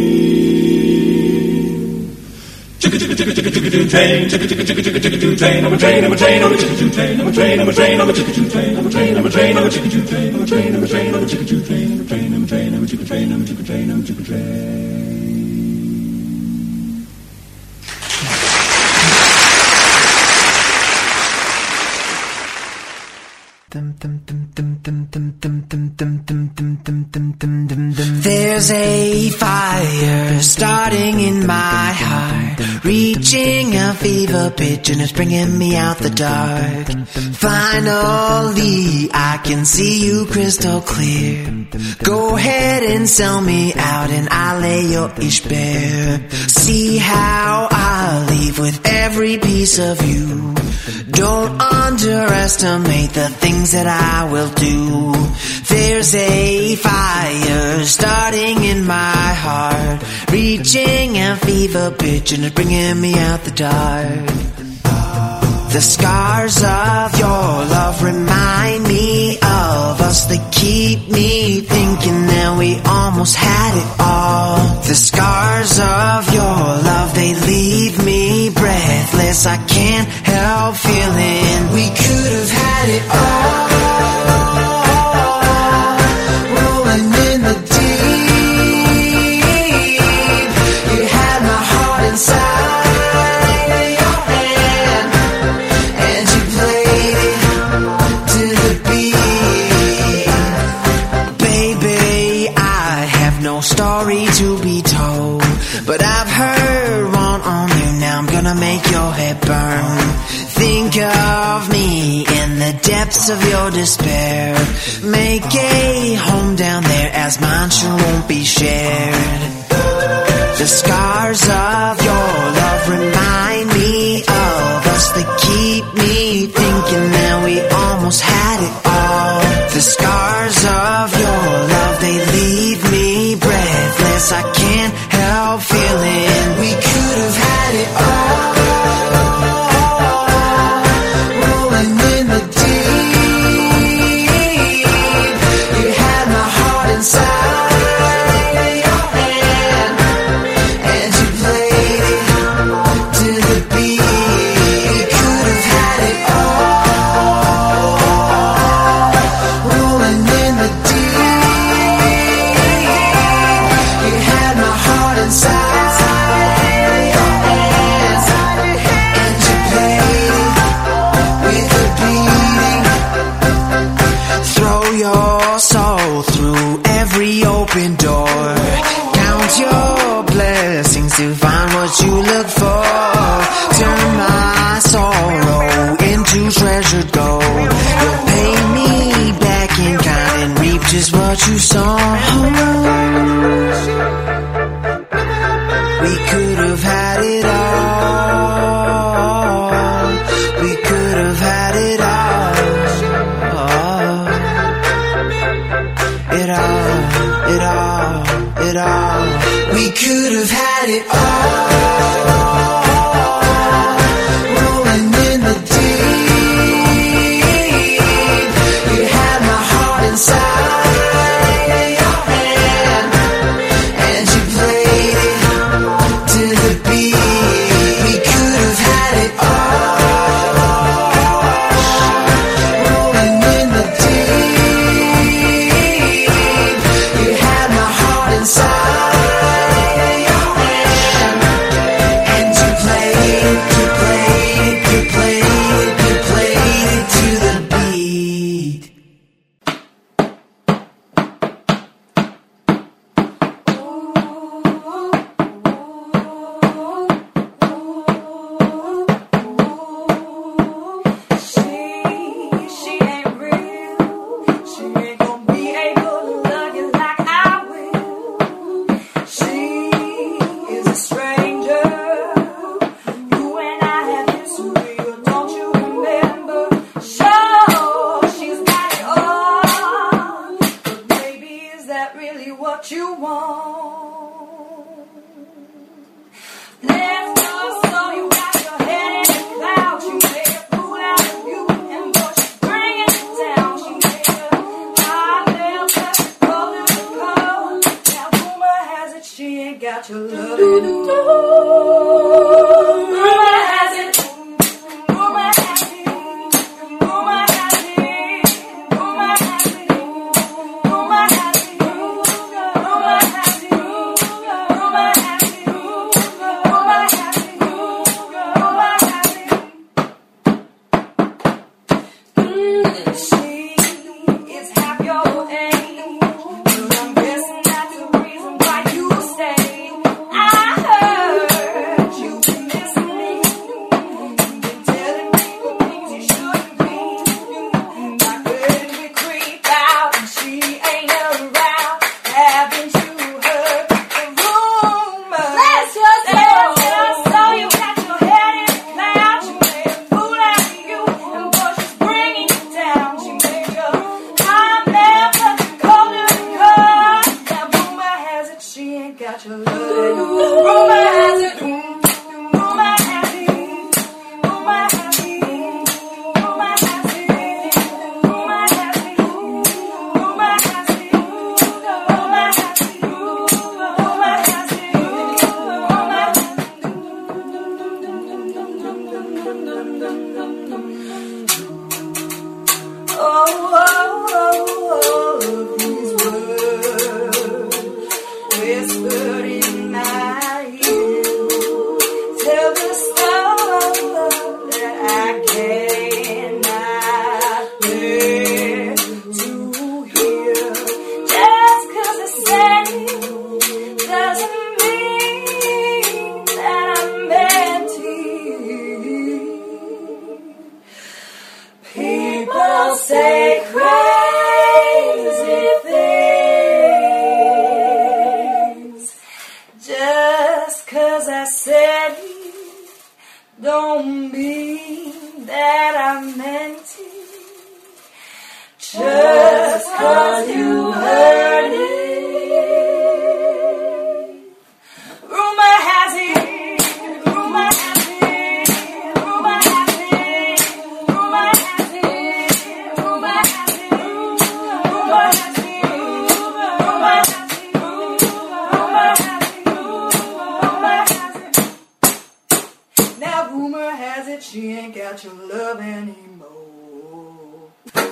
Chugga chugga chugga chugga chugga train, chugga chugga chugga chugga chugga train, I'm a train, I'm a train, I'm a chugga chugga train, I'm a train, I'm a train, I'm a chugga chugga train, I'm a train, I'm a train, I'm a chugga chugga train, I'm a train, I'm a train, I'm a chugga chugga train, I'm a train, I'm a train, I'm a chugga train, I'm a chugga train, I'm a chugga train. There's a fire starting in my heart, reaching a fever pitch and it's bringing me out the dark. Finally, I can see you crystal clear. Go ahead and sell me out and I'll lay your ish bare. See how I leave with every piece of you. Don't underestimate the things that I will do. There's a fire starting in my heart, reaching a fever pitch and it's bringing me out the dark. The scars of your love remind me of us. They keep me thinking that we almost had it all. The scars of your love, they leave me breathless. I can't help feeling we could have had it all. Rolling in the deep, you had my heart inside. Story to be told, but I've heard one on you. Now I'm gonna make your head burn. Think of me in the depths of your despair. Make a home down there, as mine sure won't be shared. The scars of your love remind me of us. They keep me thinking that we almost had it all. The scars of your love, they leave me breathless. I can't help feeling we could have had it all. Rolling in the deep, you had my heart inside your hand, and you played it to the beat. You could have had it all. Rolling in the deep, you had my heart inside your hands, and you played with the beating. Throw your soul through every open door. Count your blessings to find what you look for. Turn my sorrow into treasured gold. You'll pay me back in kind and reap just what you sow. We could have had it all. We could have had it all. It all, it all, it all. We could have had it all. Rolling in the deep, you had my heart inside your hand, and you played it to the beat. We could have had it all. Rolling in the deep, you had my heart inside your hand, and you played, you played, you played, you played it to the beat. She ain't real. She ain't gonna be able to love you like I will. She is a stranger. You and I have history, don't you remember? Sure, she's got it all, but baby, is that really what you want? Let's go, so you got your head in the clouds. She made a fool out of you, and boy, she's bringing it down. She made a hot little touch, cold to the cold. Now rumor has it she ain't got your love in the Rumor has it, rumor has it, rumor has it, rumor has it, rumor has it, rumor has it, rumor has it, rumor has it, rumor has it. She Now rumor has it she ain't got your love anymore. Well,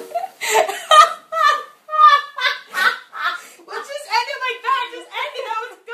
just end it like that. Just end it. That was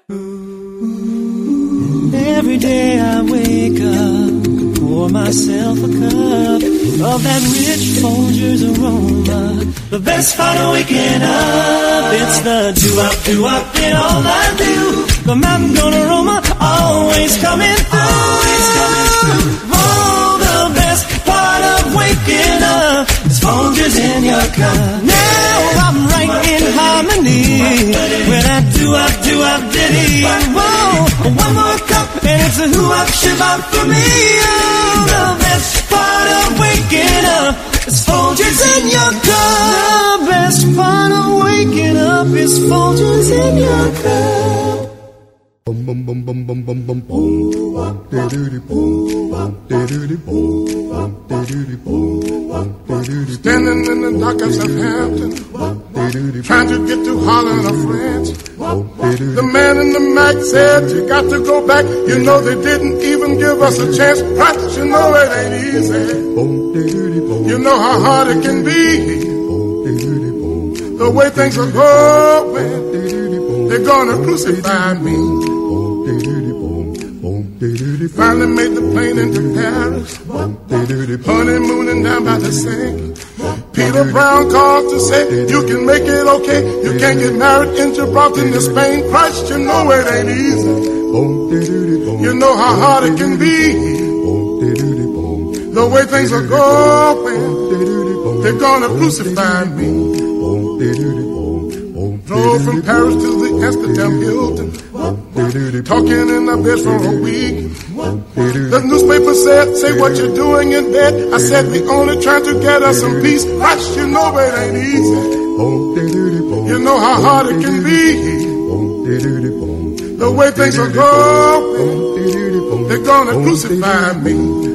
good. Every day I wake up, pour myself a cup of that rich Folgers aroma. The best part of waking up, it's the do-up, do-up in all I do. The mountain gonna aroma, always coming through. Always coming through. Oh, the best part of waking up is Folgers in your cup. Now I'm right in harmony with that do-up, do-up ditty. Whoa, one more cup and it's a who-up, shiv-up for me. Oh, the best part of waking up is Folgers in your cup. The best part of waking up is Folgers in your cup. Bum bum bum bum bum bum bum bum. Da-doo-dee boom, da-doo-dee boom, da-doo-dee boom. Standing in the dock of Southampton, trying to get to Holland or France. The man in the Mac said, you got to go back. You know they didn't even give us a chance. Right, you know it ain't easy. You know how hard it can be. The way things are going, they're gonna crucify me. Finally made the plane into Paris, honeymooning down by the Seine. Peter Brown called to say, you can make it okay. You can't get married in Gibraltar in Spain. Christ, you know it ain't easy. You know how hard it can be. The way things are going, they're gonna crucify me. Drove from Paris to the Amsterdam Hilton, talking in the bed for a week. The newspaper said, say what you're doing in bed. I said, we only trying to get us some peace. Christ, you know it ain't easy. You know how hard it can be. The way things are going, they're gonna crucify me.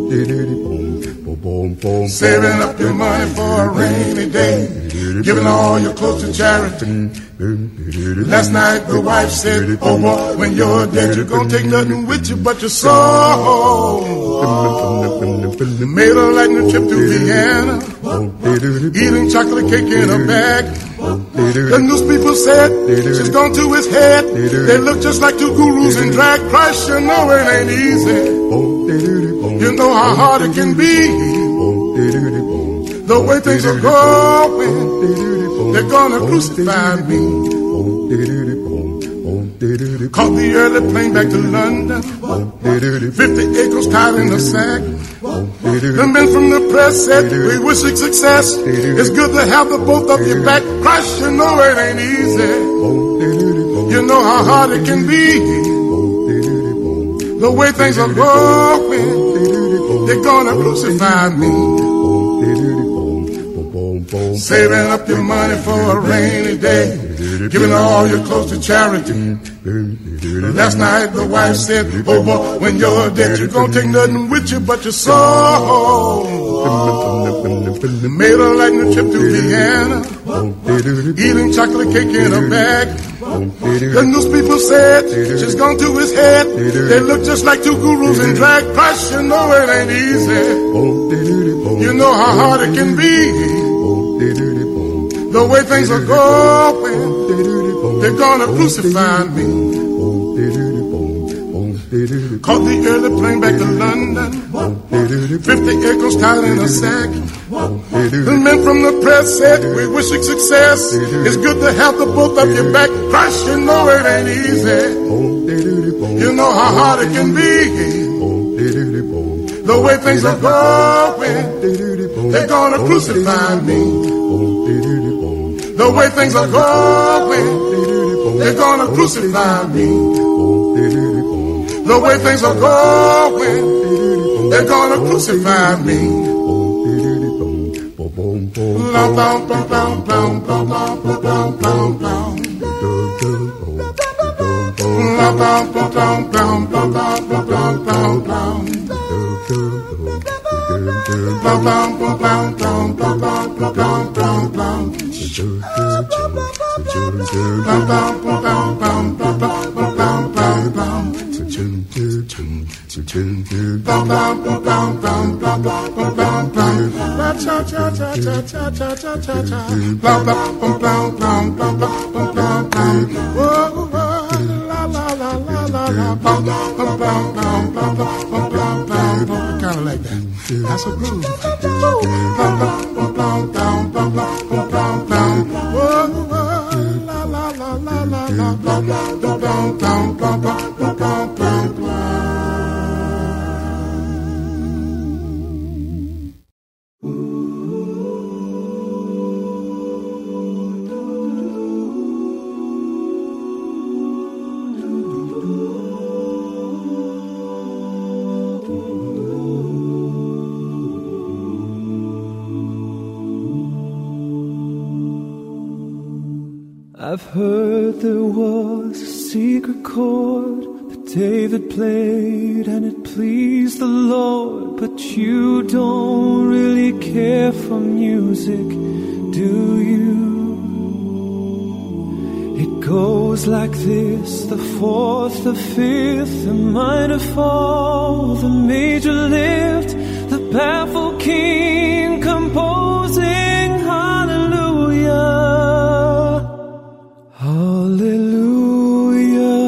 Saving up your money for a rainy day, giving all your clothes to charity. Last night the wife said, oh boy, when you're dead, you're gonna take nothing with you but your soul. Made a lightning trip to Vienna, eating chocolate cake in a bag. The newspeople said, she's gone to his head. They look just like two gurus in drag. Christ, you know it ain't easy. You know how hard it can be. The way things are going, they're gonna crucify me. Caught the early plane back to London, fifty acres tied in a sack. The men from the press said, we wish you success. It's good to have the both of you back. Christ, you know it ain't easy. You know how hard it can be. The way things are going, they're gonna crucify me. Saving up your money for a rainy day, giving all your clothes to charity. Last night the wife said, oh boy, when you're dead, you're gonna take nothing with you but your soul. Made a lightning trip to Vienna, eating chocolate cake in a bag. The newspeople said, she's gone to his head. They look just like two gurus in drag. Christ, you know it ain't easy. You know how hard it can be. The way things are going, they're gonna crucify me. Caught the early plane back to London, fifty acres tied in a sack. The men from the press said, we wish you success. It's good to have the both of you back. Christ, you know it ain't easy. You know how hard it can be. The way things are going, they're gonna crucify me. The way things are going, they're gonna crucify me. The way things are going, they're gonna crucify me. Kind of like that. That's a groove. I've heard there was a secret chord that David played and it pleased the Lord, but you don't really care for music, do you? It goes like this: the fourth, the fifth, the minor fall, the major lift, the baffled king composing hallelujah. Hallelujah,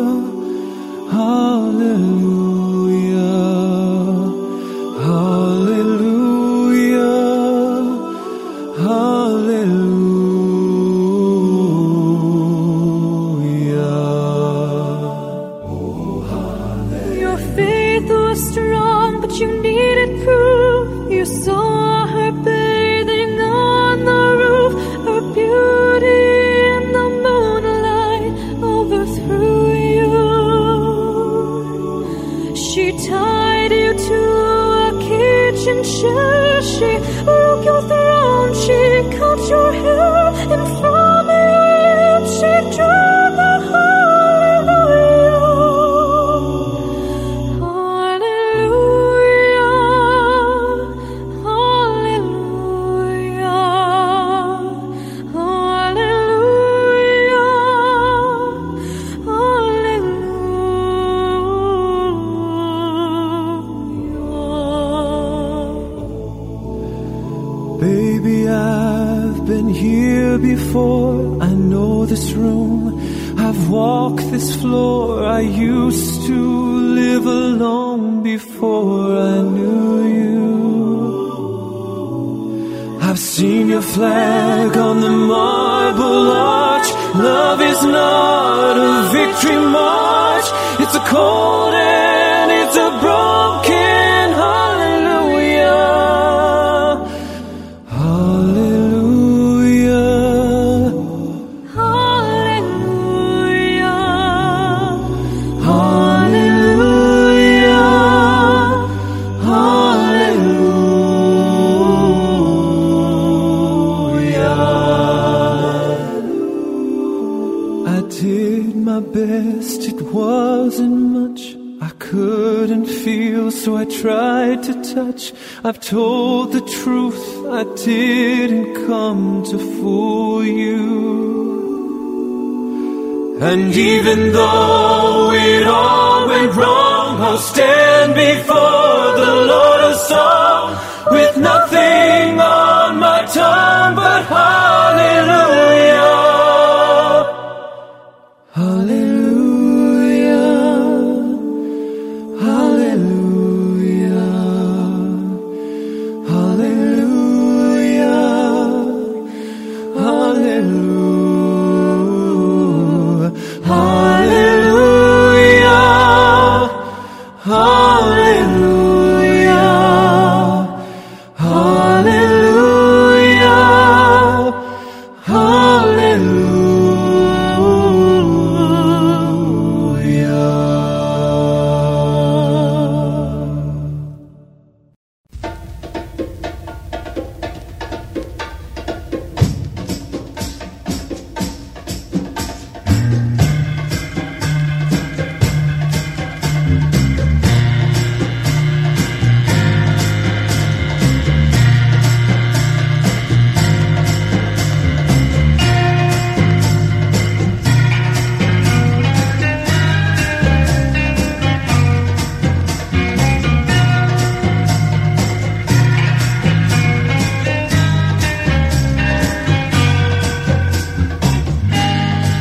hallelujah, hallelujah, hallelujah. Your faith was strong, but you needed proof. You saw her bathing on the roof, her beauty in the moonlight overthrew you. She tied you to a kitchen chair, she broke your throne, she cut your hair, and from your lips she drew the hallelujah. Baby, I've been here before. I know this room, I've walked this floor. I used to live alone before I knew you. I've seen your flag on the marble arch. Love is not a victory march. It's a cold and it's a broken hallelujah. Hallelujah, Hallelujah, hallelujah, hallelujah. I did my best, it wasn't much. I couldn't feel, so I tried to touch. I've told the truth, I didn't come to fool you. And even though it all went wrong, I'll stand before the Lord a song, with nothing on my tongue but hallelujah. Hallelujah, hallelujah, hallelujah, hallelujah, hallelujah, hallelujah, hallelujah.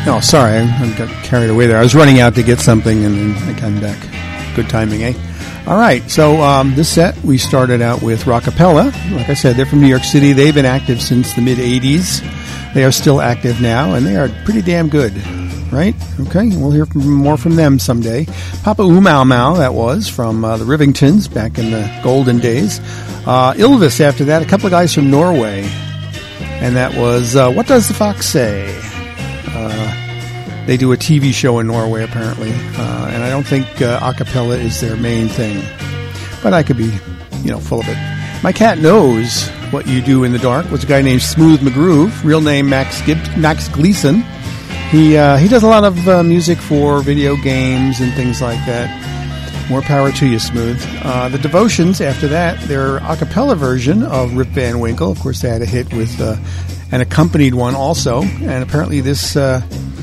Oh, sorry, I, I got carried away there. I was running out to get something, and then I came back. Good timing, eh? All right, so um, this set, we started out with Rockapella. Like I said, they're from New York City. They've been active since the mid-eighties. They are still active now, and they are pretty damn good, right? Okay, we'll hear from, more from them someday. Papa Umau Mau, that was, from uh, the Rivingtons back in the golden days. Uh, Ylvis after that, a couple of guys from Norway. And that was uh, What Does the Fox Say? Uh, they do a T V show in Norway, apparently. Uh, and I don't think uh, a cappella is their main thing. But I could be, you know, full of it. My Cat Knows What You Do in the Dark was a guy named Smooth McGroove, real name Max Gib- Max Gleason. He uh, he does a lot of uh, music for video games and things like that. More power to you, Smooth. Uh, the Devotions, after that, their a cappella version of Rip Van Winkle. Of course, they had a hit with uh, an accompanied one also. And apparently this uh,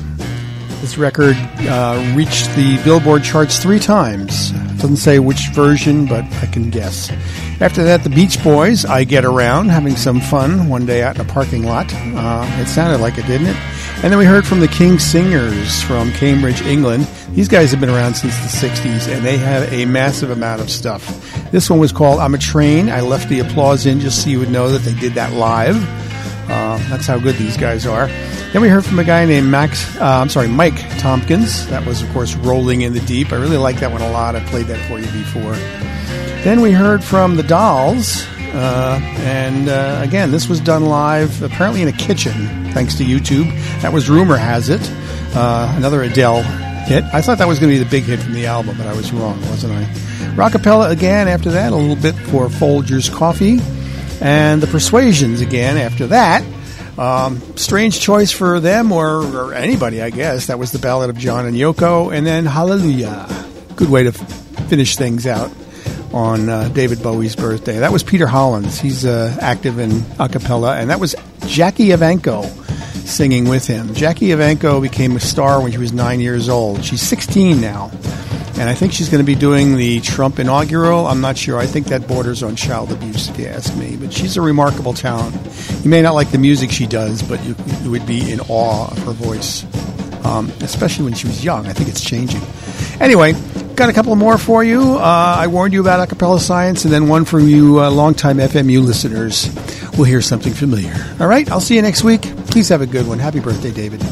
this record uh, reached the Billboard charts three times. Doesn't say which version, but I can guess. After that, the Beach Boys, I Get Around, having some fun one day out in a parking lot. Uh, it sounded like it, didn't it? And then we heard from the King Singers from Cambridge, England. These guys have been around since the sixties, and they have a massive amount of stuff. This one was called I'm a Train. I left the applause in just so you would know that they did that live. Uh, that's how good these guys are. Then we heard from a guy named Max, uh, I'm sorry, Mike Tompkins. That was, of course, Rolling in the Deep. I really like that one a lot. I played that for you before. Then we heard from the Dolls. Uh, and uh, again, this was done live, apparently in a kitchen, thanks to YouTube. That was Rumor Has It, uh, another Adele hit. I thought that was going to be the big hit from the album, but I was wrong, wasn't I? Rockapella again after that, a little bit for Folgers Coffee. And the Persuasions again after that. Um, strange choice for them or, or anybody, I guess. That was the Ballad of John and Yoko. And then Hallelujah. Good way to f- finish things out on uh, David Bowie's birthday. That was Peter Hollins. He's uh, active in a cappella. And that was Jackie Evancho singing with him. Jackie Evancho became a star when she was nine years old. She's sixteen now. And I think she's going to be doing the Trump inaugural. I'm not sure. I think that borders on child abuse, if you ask me. But she's a remarkable talent. You may not like the music she does, but you, you would be in awe of her voice, um, especially when she was young. I think it's changing. Anyway, got a couple more for you. Uh, I warned you about a cappella science, and then one from you uh, longtime F M U listeners. We'll hear something familiar. All right, I'll see you next week. Please have a good one. Happy birthday, David.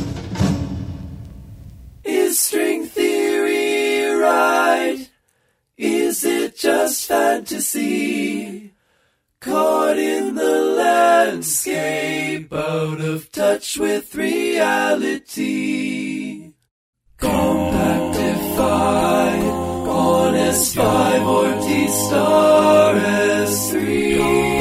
Is string theory right? Is it just fantasy? Caught in the landscape, out of touch with reality. Compactified on S five or T-Star S three.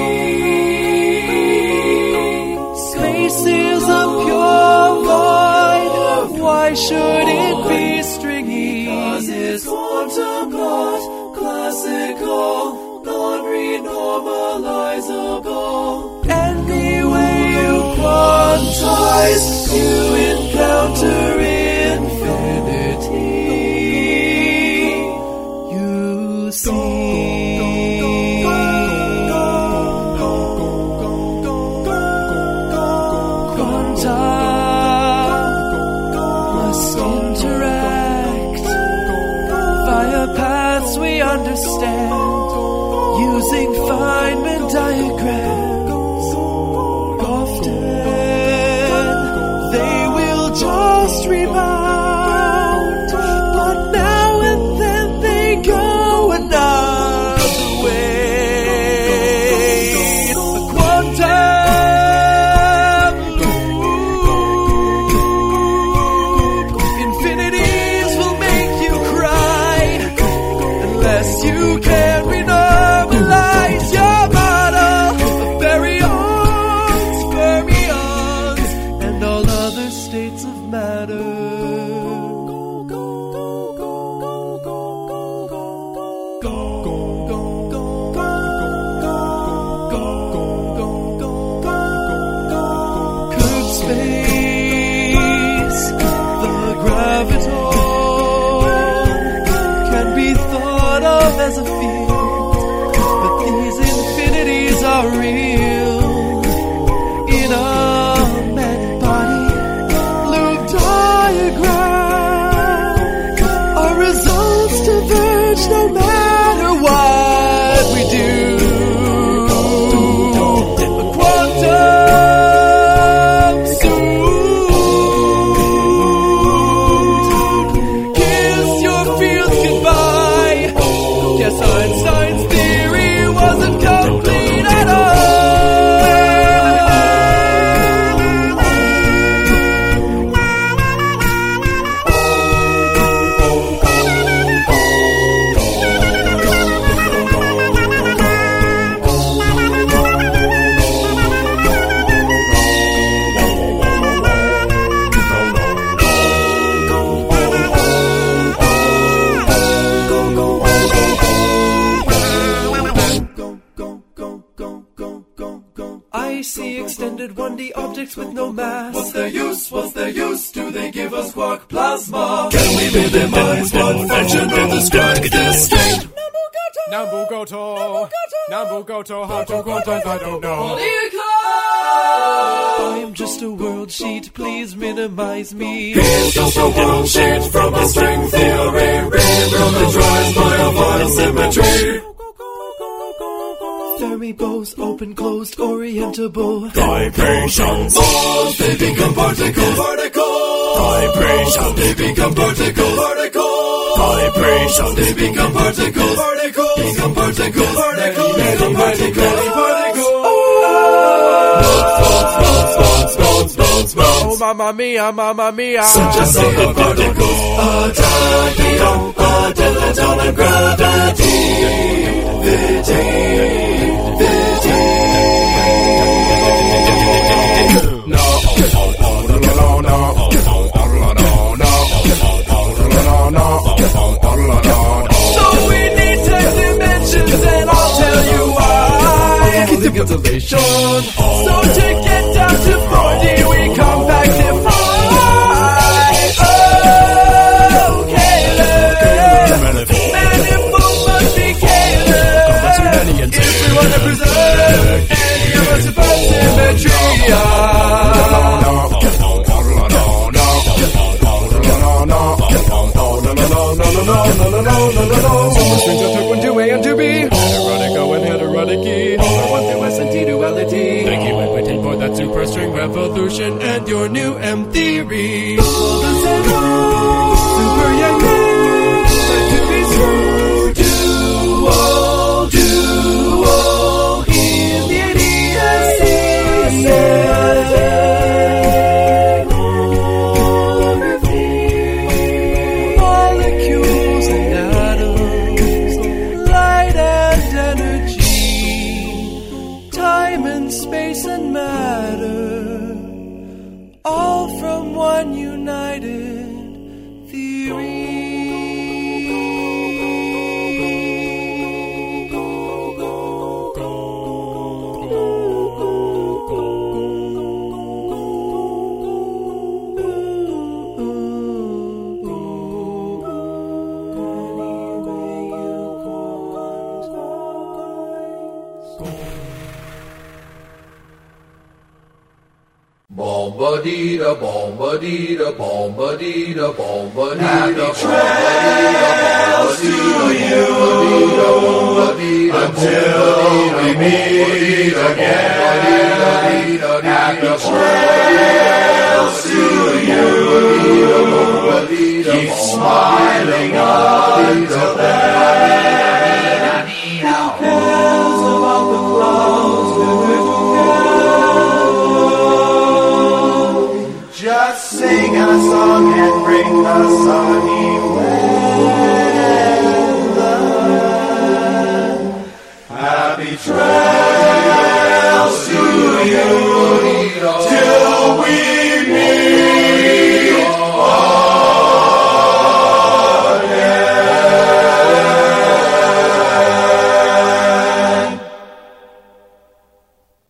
Space is a pure void. Why should it be stringy? Cause it's quantum not classical, non-renormalizable. Any way you quantize, you encounter infinity. You see. We understand using Feynman diagrams. Often they will just rebound, but now and then they go another way. It's the quantum loop. Infinities will make you cry. You can renormalize your model of baryons, fermions, and all other states of matter. Could space, the graviton, can be thought of as a field, but these infinities are real in a mad body, looped on objects with no mass. What's their use? What's their use? Do they give us quark plasma? Can we minimize what function or describe this state? Nambugoto, Nambugoto, how to quantize, I don't know. I am just a world sheet, please minimize me. Here's just a world sheet from a string theory. Read from the drawings by a vital symmetry. Thermibos, open, closed, orientable. Vibrations, balls, they become particle, particle. Vibration, they become particle, particle. Vibration, they become particle, particle. Become particle, particle. Become particle, particle. Oh, mamma mia, mamma mia. Such a single particle. A tachyon, a dilaton of gravity. Viti, viti. No, no, no, no, no. So we need ten dimensions, and I'll tell you why. Capitulation. So to get down to forty, we come back to five. Oh, Caleb. Manifold must be Caleb. If we want to preserve any of us above So much things I took one to A and to B. Heterotic O and heterotic E. All are one through S and T duality. Thank you, Equity, for that superstring revolution and your new M theory. Super young men, to be true. Duo, duo, in the idiocy. Molecules and atoms, light and energy, time and space and matter, all from one united theory. Bomba-dee-da, bomba-dee-da, bomba-dee-da, bomba-dee-da, bomba-dee-da, until we meet again. Happy trails to you. Keep smiling until then. Who cares about the clouds when we're together? Just sing a song and bring the sun here.